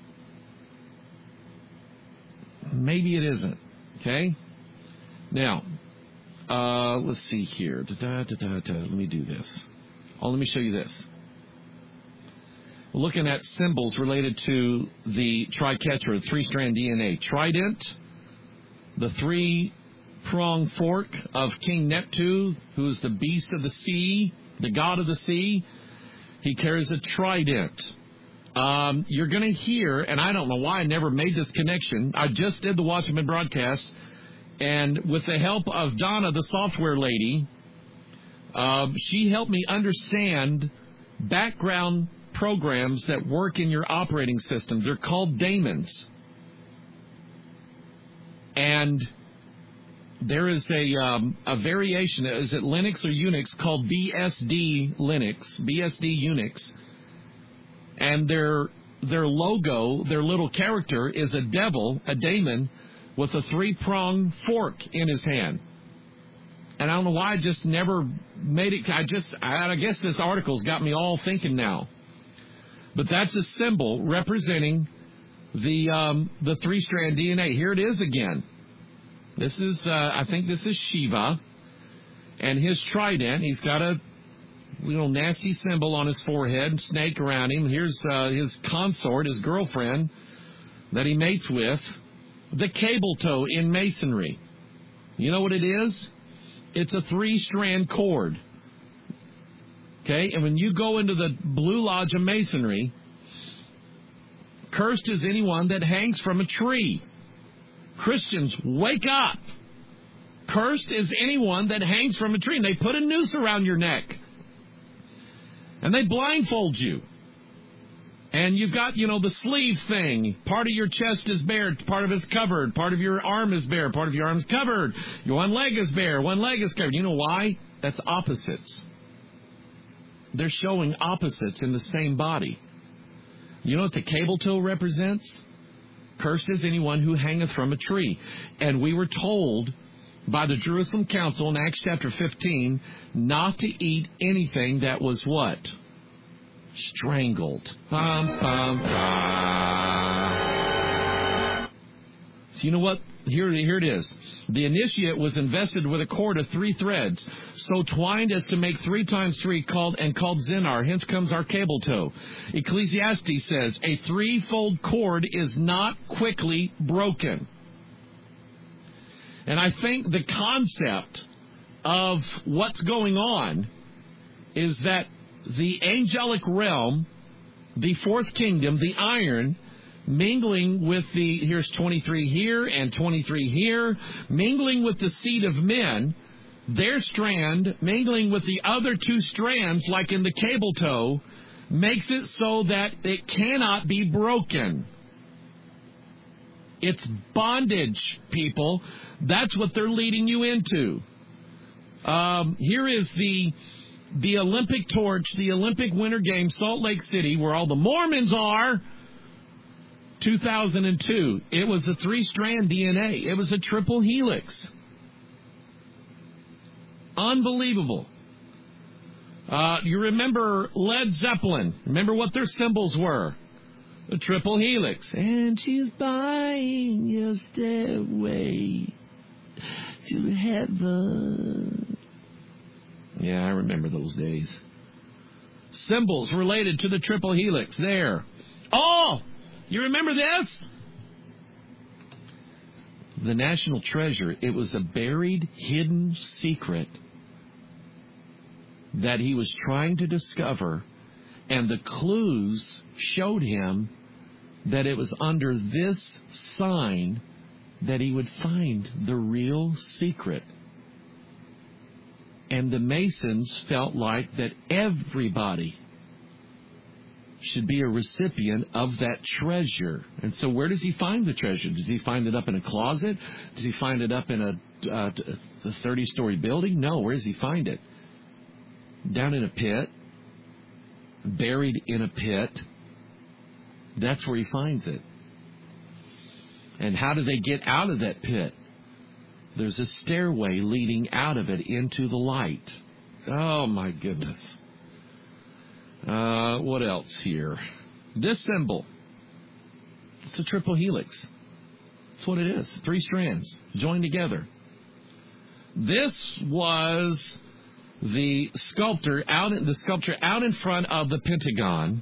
maybe it isn't. Okay? Now, let's see here. Let me do this. Let me show you this. We're looking at symbols related to the triquetra, 3-strand DNA. Trident, the 3-pronged fork of King Neptune, who is the beast of the sea, the god of the sea. He carries a trident. You're going to hear, and I don't know why I never made this connection. I just did the Watchman broadcast, and with the help of Donna, the software lady, she helped me understand background programs that work in your operating system. They're called daemons. And there is a variation. Is it Linux or Unix called BSD Linux, BSD Unix, and their logo, their little character is a devil, a daemon, with a 3-pronged fork in his hand. And I don't know why I just never made it. I guess this article's got me all thinking now. But that's a symbol representing the 3-strand DNA. Here it is again. This is, I think this is Shiva. And his trident, he's got a little nasty symbol on his forehead and snake around him. Here's his consort, his girlfriend that he mates with. The cable toe in Masonry. You know what it is? It's a 3-strand cord. Okay, and when you go into the Blue Lodge of Masonry, cursed is anyone that hangs from a tree. Christians, wake up. Cursed is anyone that hangs from a tree. And they put a noose around your neck. And they blindfold you. And you've got, the sleeve thing. Part of your chest is bare, part of it's covered. Part of your arm is bare, part of your arm is covered. Your one leg is bare, one leg is covered. You know why? That's opposites. They're showing opposites in the same body. You know what the cable toe represents? Cursed is anyone who hangeth from a tree. And we were told by the Jerusalem Council in Acts chapter 15 not to eat anything that was what? Strangled. Bum, bum, bum. So you know what? Here it is. The initiate was invested with a cord of 3 threads, so twined as to make 3 times 3 called zinar. Hence comes our cable toe. Ecclesiastes says a 3-fold cord is not quickly broken. And I think the concept of what's going on is that the angelic realm, the 4th kingdom, the iron, mingling with here's 23 here and 23 here, mingling with the seed of men, their strand, mingling with the other 2 strands, like in the cable toe, makes it so that it cannot be broken. It's bondage, people. That's what they're leading you into. Here is the Olympic torch, the Olympic Winter Games, Salt Lake City, where all the Mormons are. 2002. It was a 3-strand DNA. It was a triple helix. Unbelievable. You remember Led Zeppelin. Remember what their symbols were? The triple helix. And she's buying your stairway to heaven. Yeah, I remember those days. Symbols related to the triple helix there. Oh! You remember this? The national treasure. It was a buried, hidden secret that he was trying to discover, and the clues showed him that it was under this sign that he would find the real secret. And the Masons felt like that everybody should be a recipient of that treasure. And so where does he find the treasure? Does he find it up in a closet? Does he find it up in a 30-story building? No, where does he find it? Down in a pit, buried in a pit. That's where he finds it. And how do they get out of that pit? There's a stairway leading out of it into the light. Oh, my goodness. What else here? This symbol. It's a triple helix. That's what it is. 3 strands joined together. This was the sculpture out in front of the Pentagon,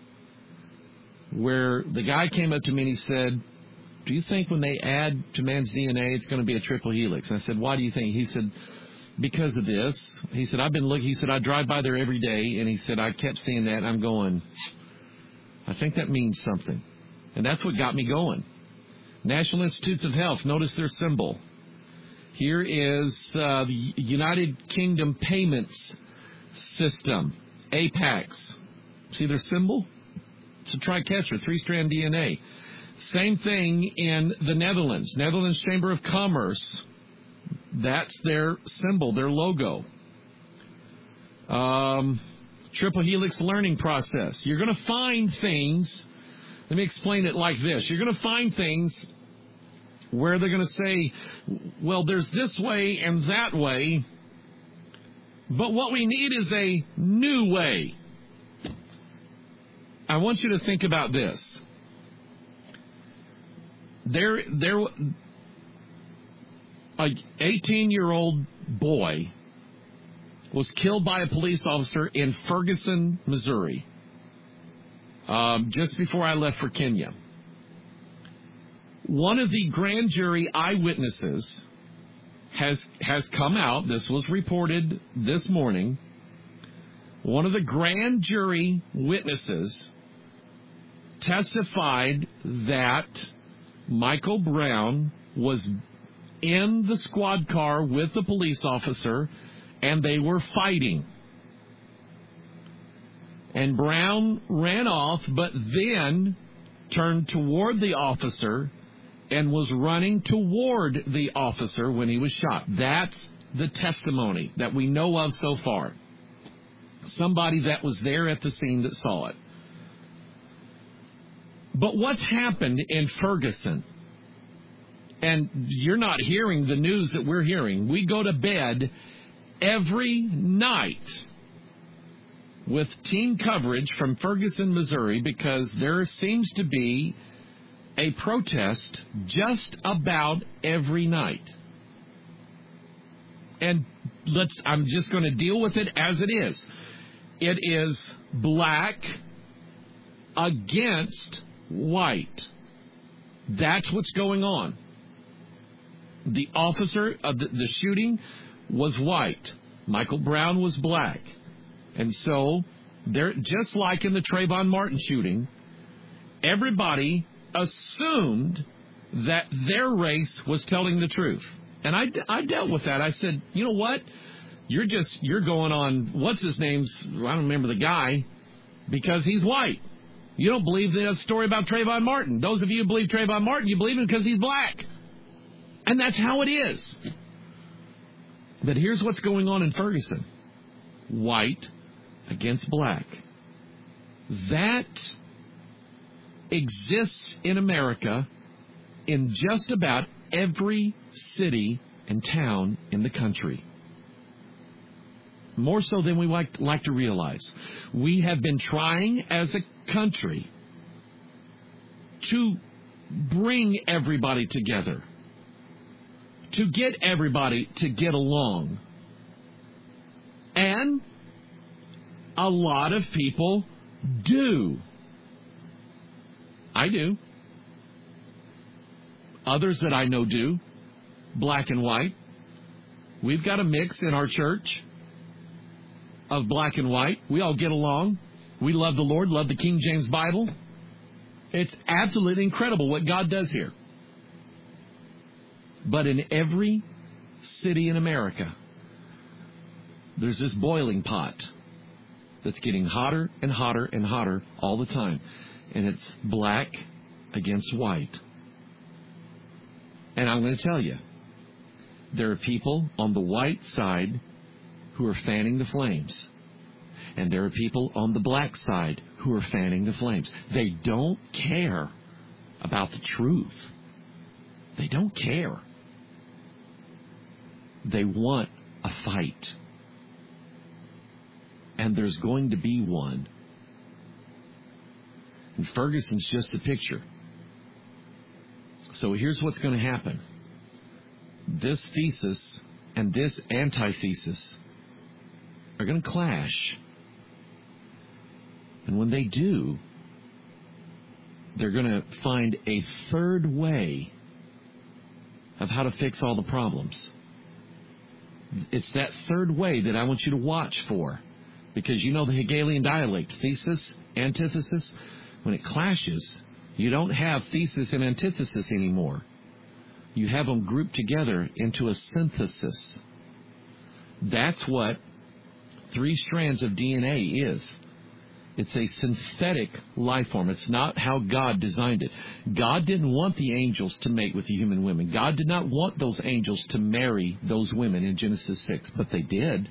where the guy came up to me and he said, "Do you think when they add to man's DNA, it's going to be a triple helix?" And I said, "Why do you think?" He said, "Because of this." He said, "I've been looking." He said, "I drive by there every day." And he said, "I kept seeing that. And I'm going, I think that means something." And that's what got me going. National Institutes of Health. Notice their symbol. Here is the United Kingdom Payments System, APAX. See their symbol? It's a triquetra, 3-strand DNA. Same thing in the Netherlands. Netherlands Chamber of Commerce. That's their symbol, their logo. Triple helix learning process. You're going to find things. Let me explain it like this. You're going to find things where they're going to say, well, there's this way and that way, but what we need is a new way. I want you to think about this. An 18-year-old boy was killed by a police officer in Ferguson, Missouri, just before I left for Kenya. One of the grand jury eyewitnesses has come out. This was reported this morning. One of the grand jury witnesses testified that Michael Brown was in the squad car with the police officer, and they were fighting. And Brown ran off, but then turned toward the officer and was running toward the officer when he was shot. That's the testimony that we know of so far. Somebody that was there at the scene that saw it. But what's happened in Ferguson? And you're not hearing the news that we're hearing. We go to bed every night with team coverage from Ferguson, Missouri, because there seems to be a protest just about every night. And I'm just going to deal with it as it is. It is black against white. That's what's going on. The officer of the shooting was white. Michael Brown was black. And so, just like in the Trayvon Martin shooting, everybody assumed that their race was telling the truth. And I dealt with that. I said, you know what? You're going on, what's his name's, I don't remember the guy, because he's white. You don't believe the story about Trayvon Martin. Those of you who believe Trayvon Martin, you believe him because he's black. And that's how it is. But here's what's going on in Ferguson. White against black. That exists in America in just about every city and town in the country. More so than we like to realize. We have been trying as a country to bring everybody together, to get everybody to get along. And a lot of people do. I do. Others that I know do. Black and white. We've got a mix in our church of black and white. We all get along. We love the Lord, love the King James Bible. It's absolutely incredible what God does here. But in every city in America, there's this boiling pot that's getting hotter and hotter and hotter all the time. And it's black against white. And I'm going to tell you, there are people on the white side who are fanning the flames. And there are people on the black side who are fanning the flames. They don't care about the truth. They don't care. They want a fight. And there's going to be one. And Ferguson's just a picture. So here's what's going to happen. This thesis and this antithesis are going to clash. And when they do, they're going to find a third way of how to fix all the problems. It's that third way that I want you to watch for. Because you know the Hegelian dialect, thesis, antithesis. When it clashes, you don't have thesis and antithesis anymore. You have them grouped together into a synthesis. That's what 3 strands of DNA is. It's a synthetic life form. It's not how God designed it. God didn't want the angels to mate with the human women. God did not want those angels to marry those women in Genesis 6, but they did.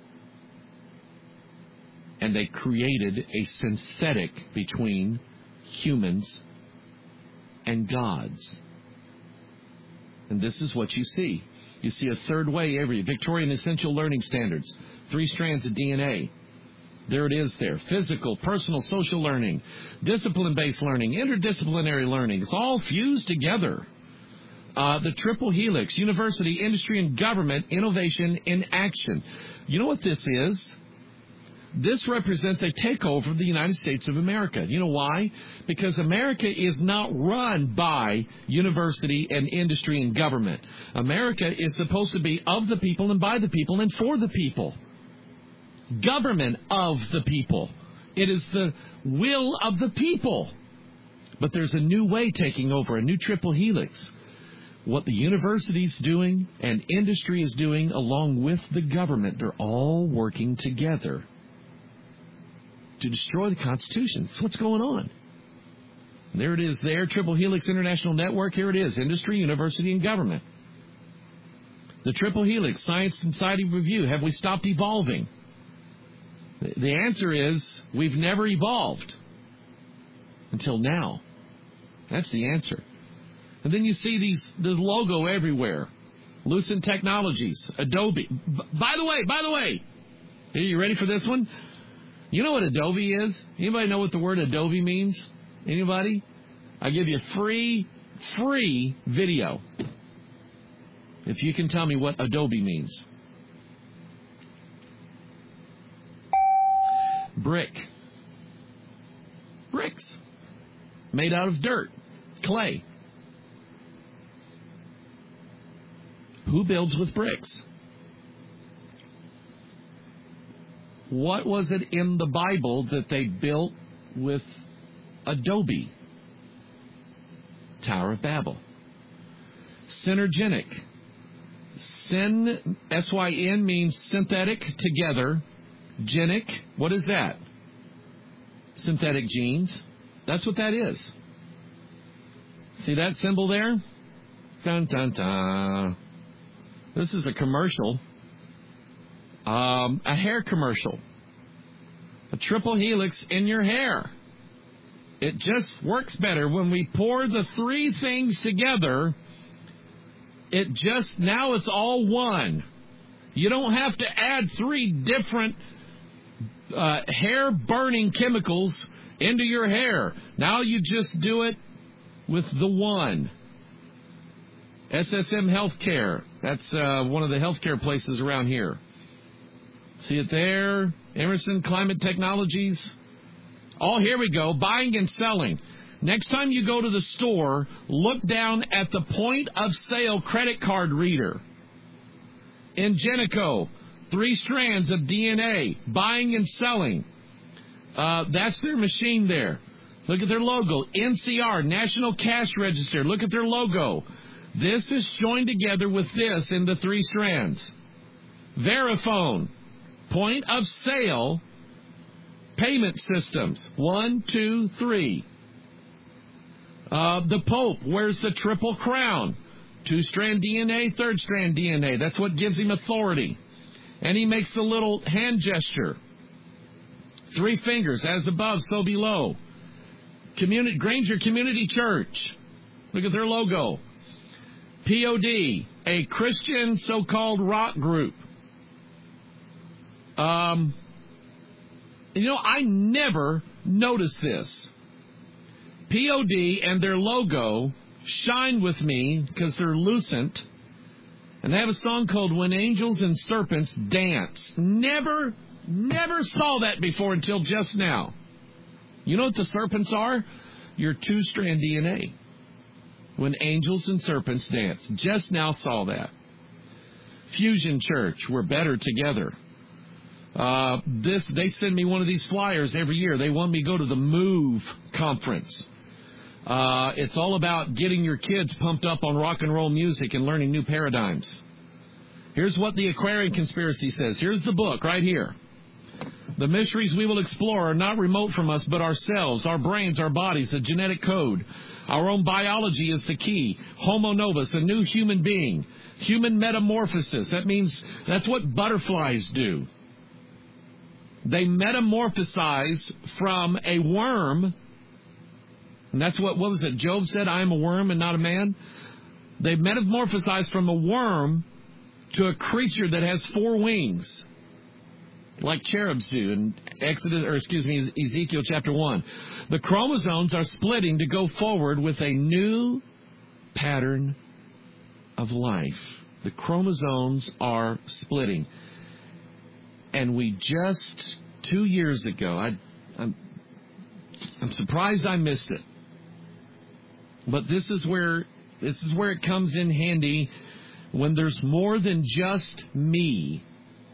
And they created a synthetic between humans and gods. And this is what you see. You see a third way every Victorian Essential Learning Standards, 3 strands of DNA. There it is there. Physical, personal, social learning, discipline-based learning, interdisciplinary learning. It's all fused together. The triple helix, university, industry, and government, innovation in action. You know what this is? This represents a takeover of the United States of America. You know why? Because America is not run by university and industry and government. America is supposed to be of the people and by the people and for the people. Government of the people. It is the will of the people. But there's a new way taking over, a new triple helix. What the university's doing and industry is doing along with the government, they're all working together to destroy the Constitution. That's what's going on. There it is there, Triple Helix International Network. Here it is, industry, university, and government. The Triple Helix, Science and Society Review. Have we stopped evolving? The answer is we've never evolved until now. That's the answer. And then you see the logo everywhere. Lucent Technologies, Adobe. By the way, are you ready for this one? You know what Adobe is? Anybody know what the word Adobe means? Anybody? I give you free video if you can tell me what Adobe means. Brick. Bricks. Made out of dirt. Clay. Who builds with bricks? What was it in the Bible that they built with Adobe? Tower of Babel. Synergenic. S-Y-N means synthetic, together. Genic, what is that? Synthetic genes. That's what that is. See that symbol there? Dun, dun, dun. This is a commercial. A hair commercial. A triple helix in your hair. It just works better when we pour the 3 things together. Now it's all one. You don't have to add 3 different hair burning chemicals into your hair. Now you just do it with the one. SSM Healthcare. That's one of the healthcare places around here. See it there? Emerson Climate Technologies. Oh, here we go. Buying and selling. Next time you go to the store, look down at the point of sale credit card reader. Ingenico, 3 strands of DNA. Buying and selling. That's their machine there. Look at their logo. NCR, National Cash Register. Look at their logo. This is joined together with this in the 3 strands. Verifone. Point of sale payment systems. 1, 2, 3. The Pope wears the Triple Crown. 2-strand DNA, 3rd-strand DNA. That's what gives him authority. And he makes the little hand gesture. 3 fingers, as above, so below. Granger Community Church. Look at their logo. POD, a Christian so-called rock group. I never noticed this. POD and their logo shine with me because they're lucent. And they have a song called When Angels and Serpents Dance. Never saw that before until just now. You know what the serpents are? Your 2-strand DNA. When Angels and Serpents Dance. Just now saw that. Fusion Church, we're better together. They send me one of these flyers every year. They want me to go to the MOVE conference. It's all about getting your kids pumped up on rock and roll music and learning new paradigms. Here's what the Aquarian Conspiracy says. Here's the book right here. The mysteries we will explore are not remote from us, but ourselves, our brains, our bodies, the genetic code. Our own biology is the key. Homo novus, a new human being. Human metamorphosis. That means that's what butterflies do. They metamorphosize from a worm. And that's what was it? Job said, I am a worm and not a man. They metamorphosize from a worm to a creature that has 4 wings, like cherubs do in Ezekiel chapter 1. The chromosomes are splitting to go forward with a new pattern of life. The chromosomes are splitting. And we just 2 years ago, I'm surprised I missed it. But this is where it comes in handy when there's more than just me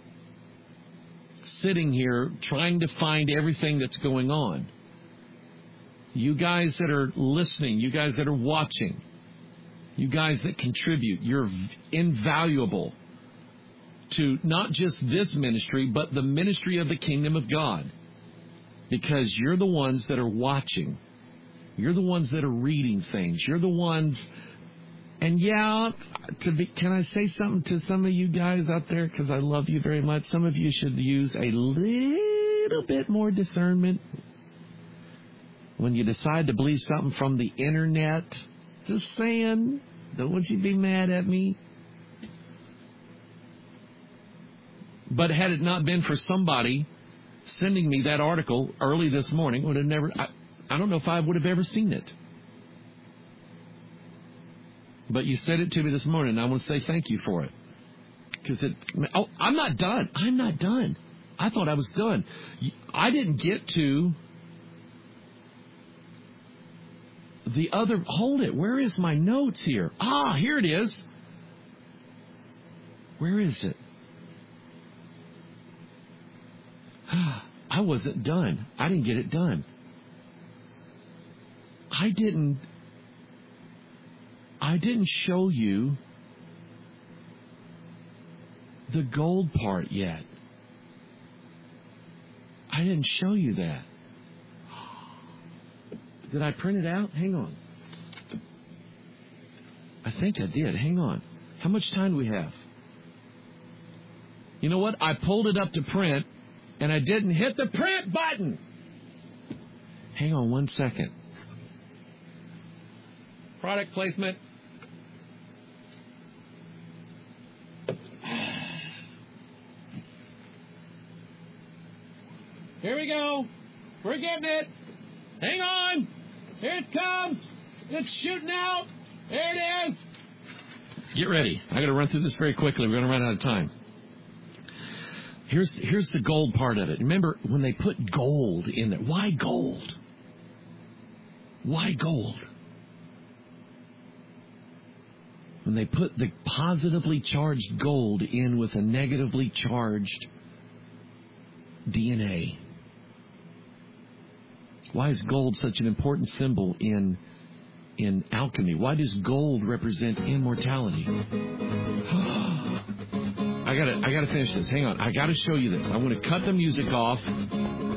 sitting here trying to find everything that's going on. You guys that are listening, you guys that are watching, you guys that contribute, you're invaluable to not just this ministry, but the ministry of the kingdom of God. Because you're the ones that are watching. You're the ones that are reading things. You're the ones... And can I say something to some of you guys out there? Because I love you very much. Some of you should use a little bit more discernment when you decide to believe something from the internet. Just saying. Don't want you to be mad at me. But had it not been for somebody sending me that article early this morning, would have never. I don't know if I would have ever seen it. But you said it to me this morning, and I want to say thank you for it. Because I'm not done. I'm not done. I thought I was done. I didn't get to the other... Hold it. Where is my notes here? Here it is. Where is it? I wasn't done. I didn't get it done. I didn't show you the gold part yet. I didn't show you that. Did I print it out? Hang on. I think I did. Hang on. How much time do we have? You know what? I pulled it up to print, and I didn't hit the print button. Hang on 1 second. Product placement. Here we go. We're getting it. Hang on. Here it comes. It's shooting out. There it is. Get ready. I got to run through this very quickly. We're going to run out of time. Here's the gold part of it. Remember when they put gold in there? Why gold? Why gold? When they put the positively charged gold in with a negatively charged DNA. Why is gold such an important symbol in alchemy? Why does gold represent immortality? I gotta finish this. Hang on. I gotta show you this. I want to cut the music off. And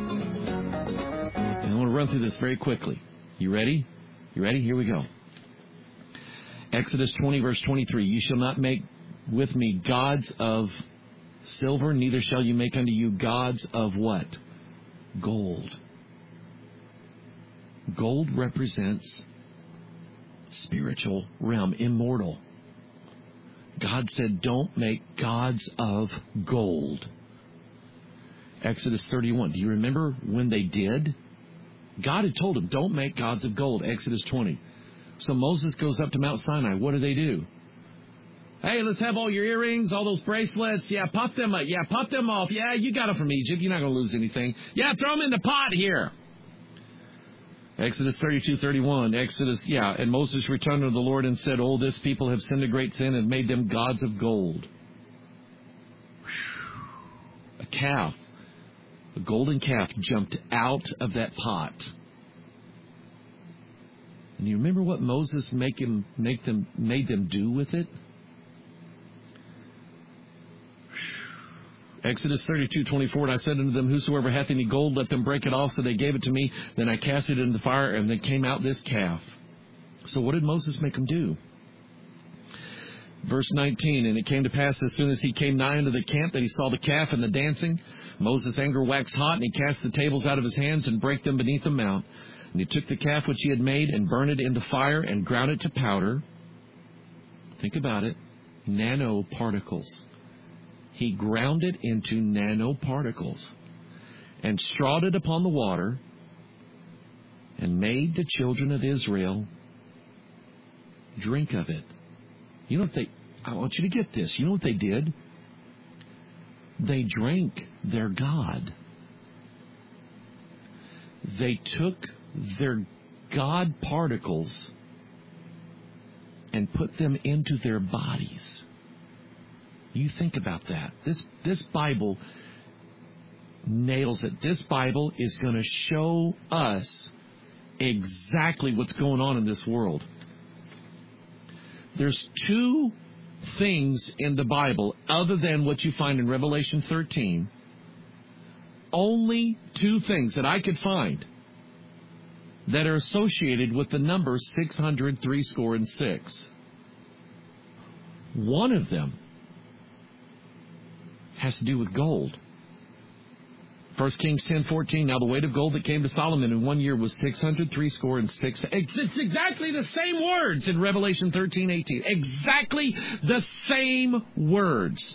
I want to run through this very quickly. You ready? You ready? Here we go. Exodus 20, verse 23. You shall not make with me gods of silver, neither shall you make unto you gods of what? Gold. Gold represents spiritual realm, immortal. God said, don't make gods of gold. Exodus 31. Do you remember when they did? God had told them, don't make gods of gold. Exodus 20. So Moses goes up to Mount Sinai. What do? Hey, let's have all your earrings, all those bracelets. Yeah, pop them up. Yeah, pop them off. Yeah, you got them from Egypt. You're not going to lose anything. Yeah, throw them in the pot here. Exodus 32:31. And Moses returned to the Lord and said, oh, this people have sinned a great sin and made them gods of gold. A calf, a golden calf jumped out of that pot. And you remember what Moses made them do with it? Exodus 32:24, and I said unto them, whosoever hath any gold, let them break it off. So they gave it to me. Then I cast it into the fire, and then came out this calf. So what did Moses make them do? Verse 19, and it came to pass as soon as he came nigh unto the camp that he saw the calf and the dancing, Moses' anger waxed hot, and he cast the tables out of his hands and brake them beneath the mount. And he took the calf which he had made and burned it in the fire and ground it to powder. Think about it. Nanoparticles. He ground it into nanoparticles and strawed it upon the water and made the children of Israel drink of it. You know what I want you to get this. You know what they did? They drank their God. They took their God particles and put them into their bodies. You think about that. This Bible nails it. This Bible is going to show us exactly what's going on in this world. There's two things in the Bible other than what you find in Revelation 13. Only two things that I could find that are associated with the number 666. One of them has to do with gold. 1 Kings 10:14. Now the weight of gold that came to Solomon in 1 year was 666. It's exactly the same words in Revelation 13:18. Exactly the same words.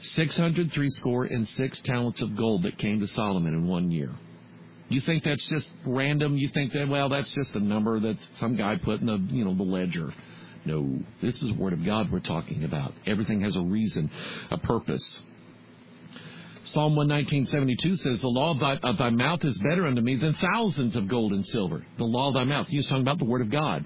666 talents of gold that came to Solomon in 1 year. You think that's just random? You think that, well, that's just a number that some guy put in the ledger? No, this is the Word of God we're talking about. Everything has a reason, a purpose. Psalm 119:72 says, the law of thy mouth is better unto me than thousands of gold and silver. The law of thy mouth. He was talking about the Word of God.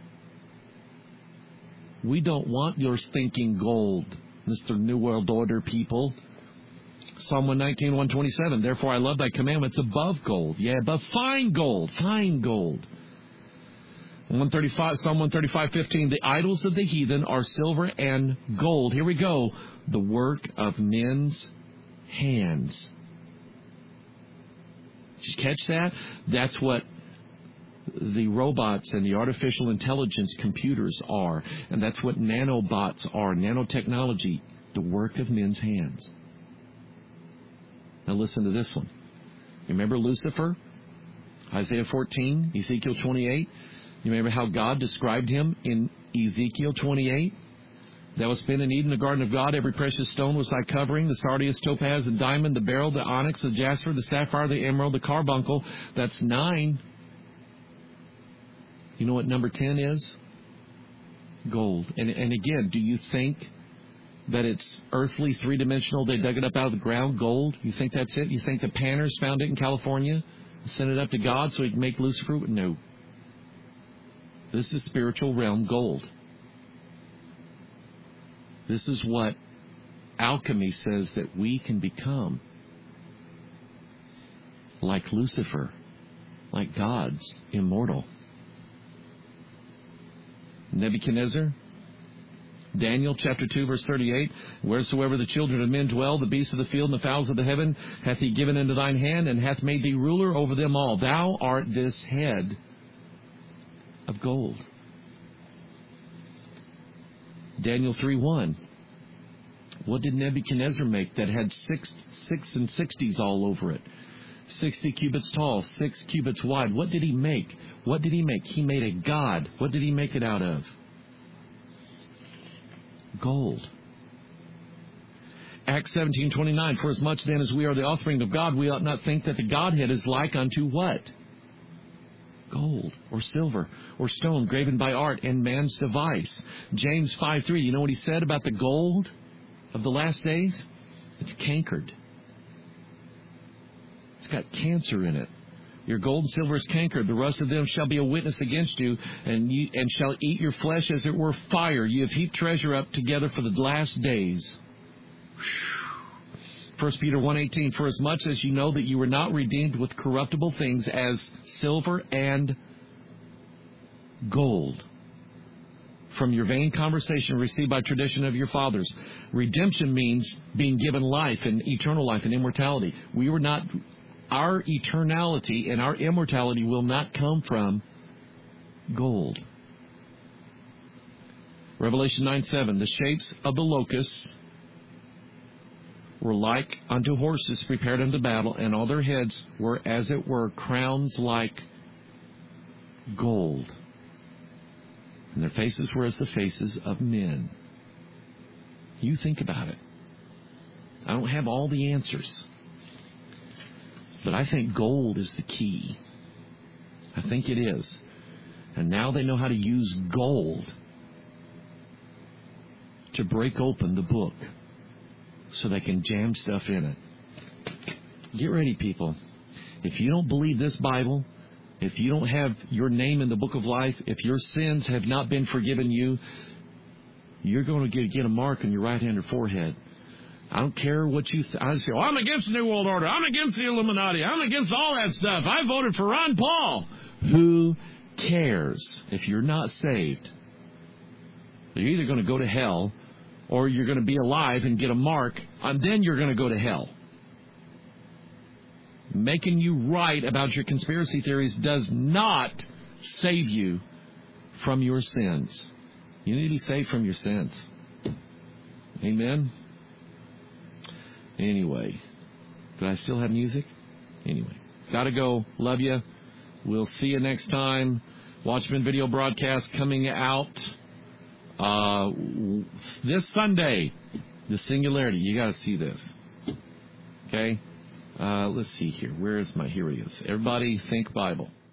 We don't want your stinking gold, Mr. New World Order people. Psalm 119:127. Therefore I love thy commandments above gold. Yeah, above fine gold. Fine gold. 135, Psalm 135:15. The idols of the heathen are silver and gold. Here we go. The work of men's hands. Did you catch that? That's what the robots and the artificial intelligence computers are. And that's what nanobots are. Nanotechnology. The work of men's hands. Now listen to this one. You remember Lucifer? Isaiah 14, Ezekiel 28. You remember how God described him in Ezekiel 28? Thou hast been in Eden, the garden of God. Every precious stone was thy covering. The sardius, topaz, the diamond, the beryl, the onyx, the jasper, the sapphire, the emerald, the carbuncle. That's 9. You know what number 10 is? Gold. And again, do you think that it's earthly, three-dimensional? They dug it up out of the ground, gold? You think that's it? You think the Panners found it in California and sent it up to God so he could make Lucifer? No. This is spiritual realm gold. This is what alchemy says that we can become. Like Lucifer, like gods, immortal. Nebuchadnezzar, Daniel chapter 2 verse 38, wheresoever the children of men dwell, the beasts of the field and the fowls of the heaven, hath he given into thine hand, and hath made thee ruler over them all. Thou art this head of gold. Daniel 3:1. What did Nebuchadnezzar make that had 6 and 60s all over it? 60 cubits tall, 6 cubits wide. What did he make? What did he make? He made a god. What did he make it out of? Gold. Acts 17:29. For as much then as we are the offspring of God, we ought not think that the Godhead is like unto what? Gold or silver or stone graven by art and man's device. James 5:3. You know what he said about the gold of the last days? It's cankered. It's got cancer in it. Your gold and silver is cankered. The rust of them shall be a witness against you, and shall eat your flesh as it were fire. You have heaped treasure up together for the last days. 1 Peter 1:18. For as much as you know that you were not redeemed with corruptible things as silver and gold from your vain conversation received by tradition of your fathers. Redemption means being given life and eternal life and immortality. Our eternality and our immortality will not come from gold. Revelation 9:7, the shapes of the locusts were like unto horses prepared unto battle, and all their heads were, as it were, crowns like gold. And their faces were as the faces of men. You think about it. I don't have all the answers. But I think gold is the key. I think it is. And now they know how to use gold to break open the book so they can jam stuff in it. Get ready, people. If you don't believe this Bible, if you don't have your name in the book of life, if your sins have not been forgiven you, you're going to get a mark on your right hand or forehead. I don't care what you I say, I'm against the New World Order. I'm against the Illuminati. I'm against all that stuff. I voted for Ron Paul. Who cares? If you're not saved, you're either going to go to hell or you're going to be alive and get a mark, and then you're going to go to hell. Making you right about your conspiracy theories does not save you from your sins. You need to be saved from your sins. Amen? Anyway, do I still have music? Anyway, gotta go. Love you. We'll see you next time. Watchman video broadcast coming out this Sunday. The Singularity. You gotta see this. Okay? Let's see here. Where is my... Here it is. Everybody think Bible.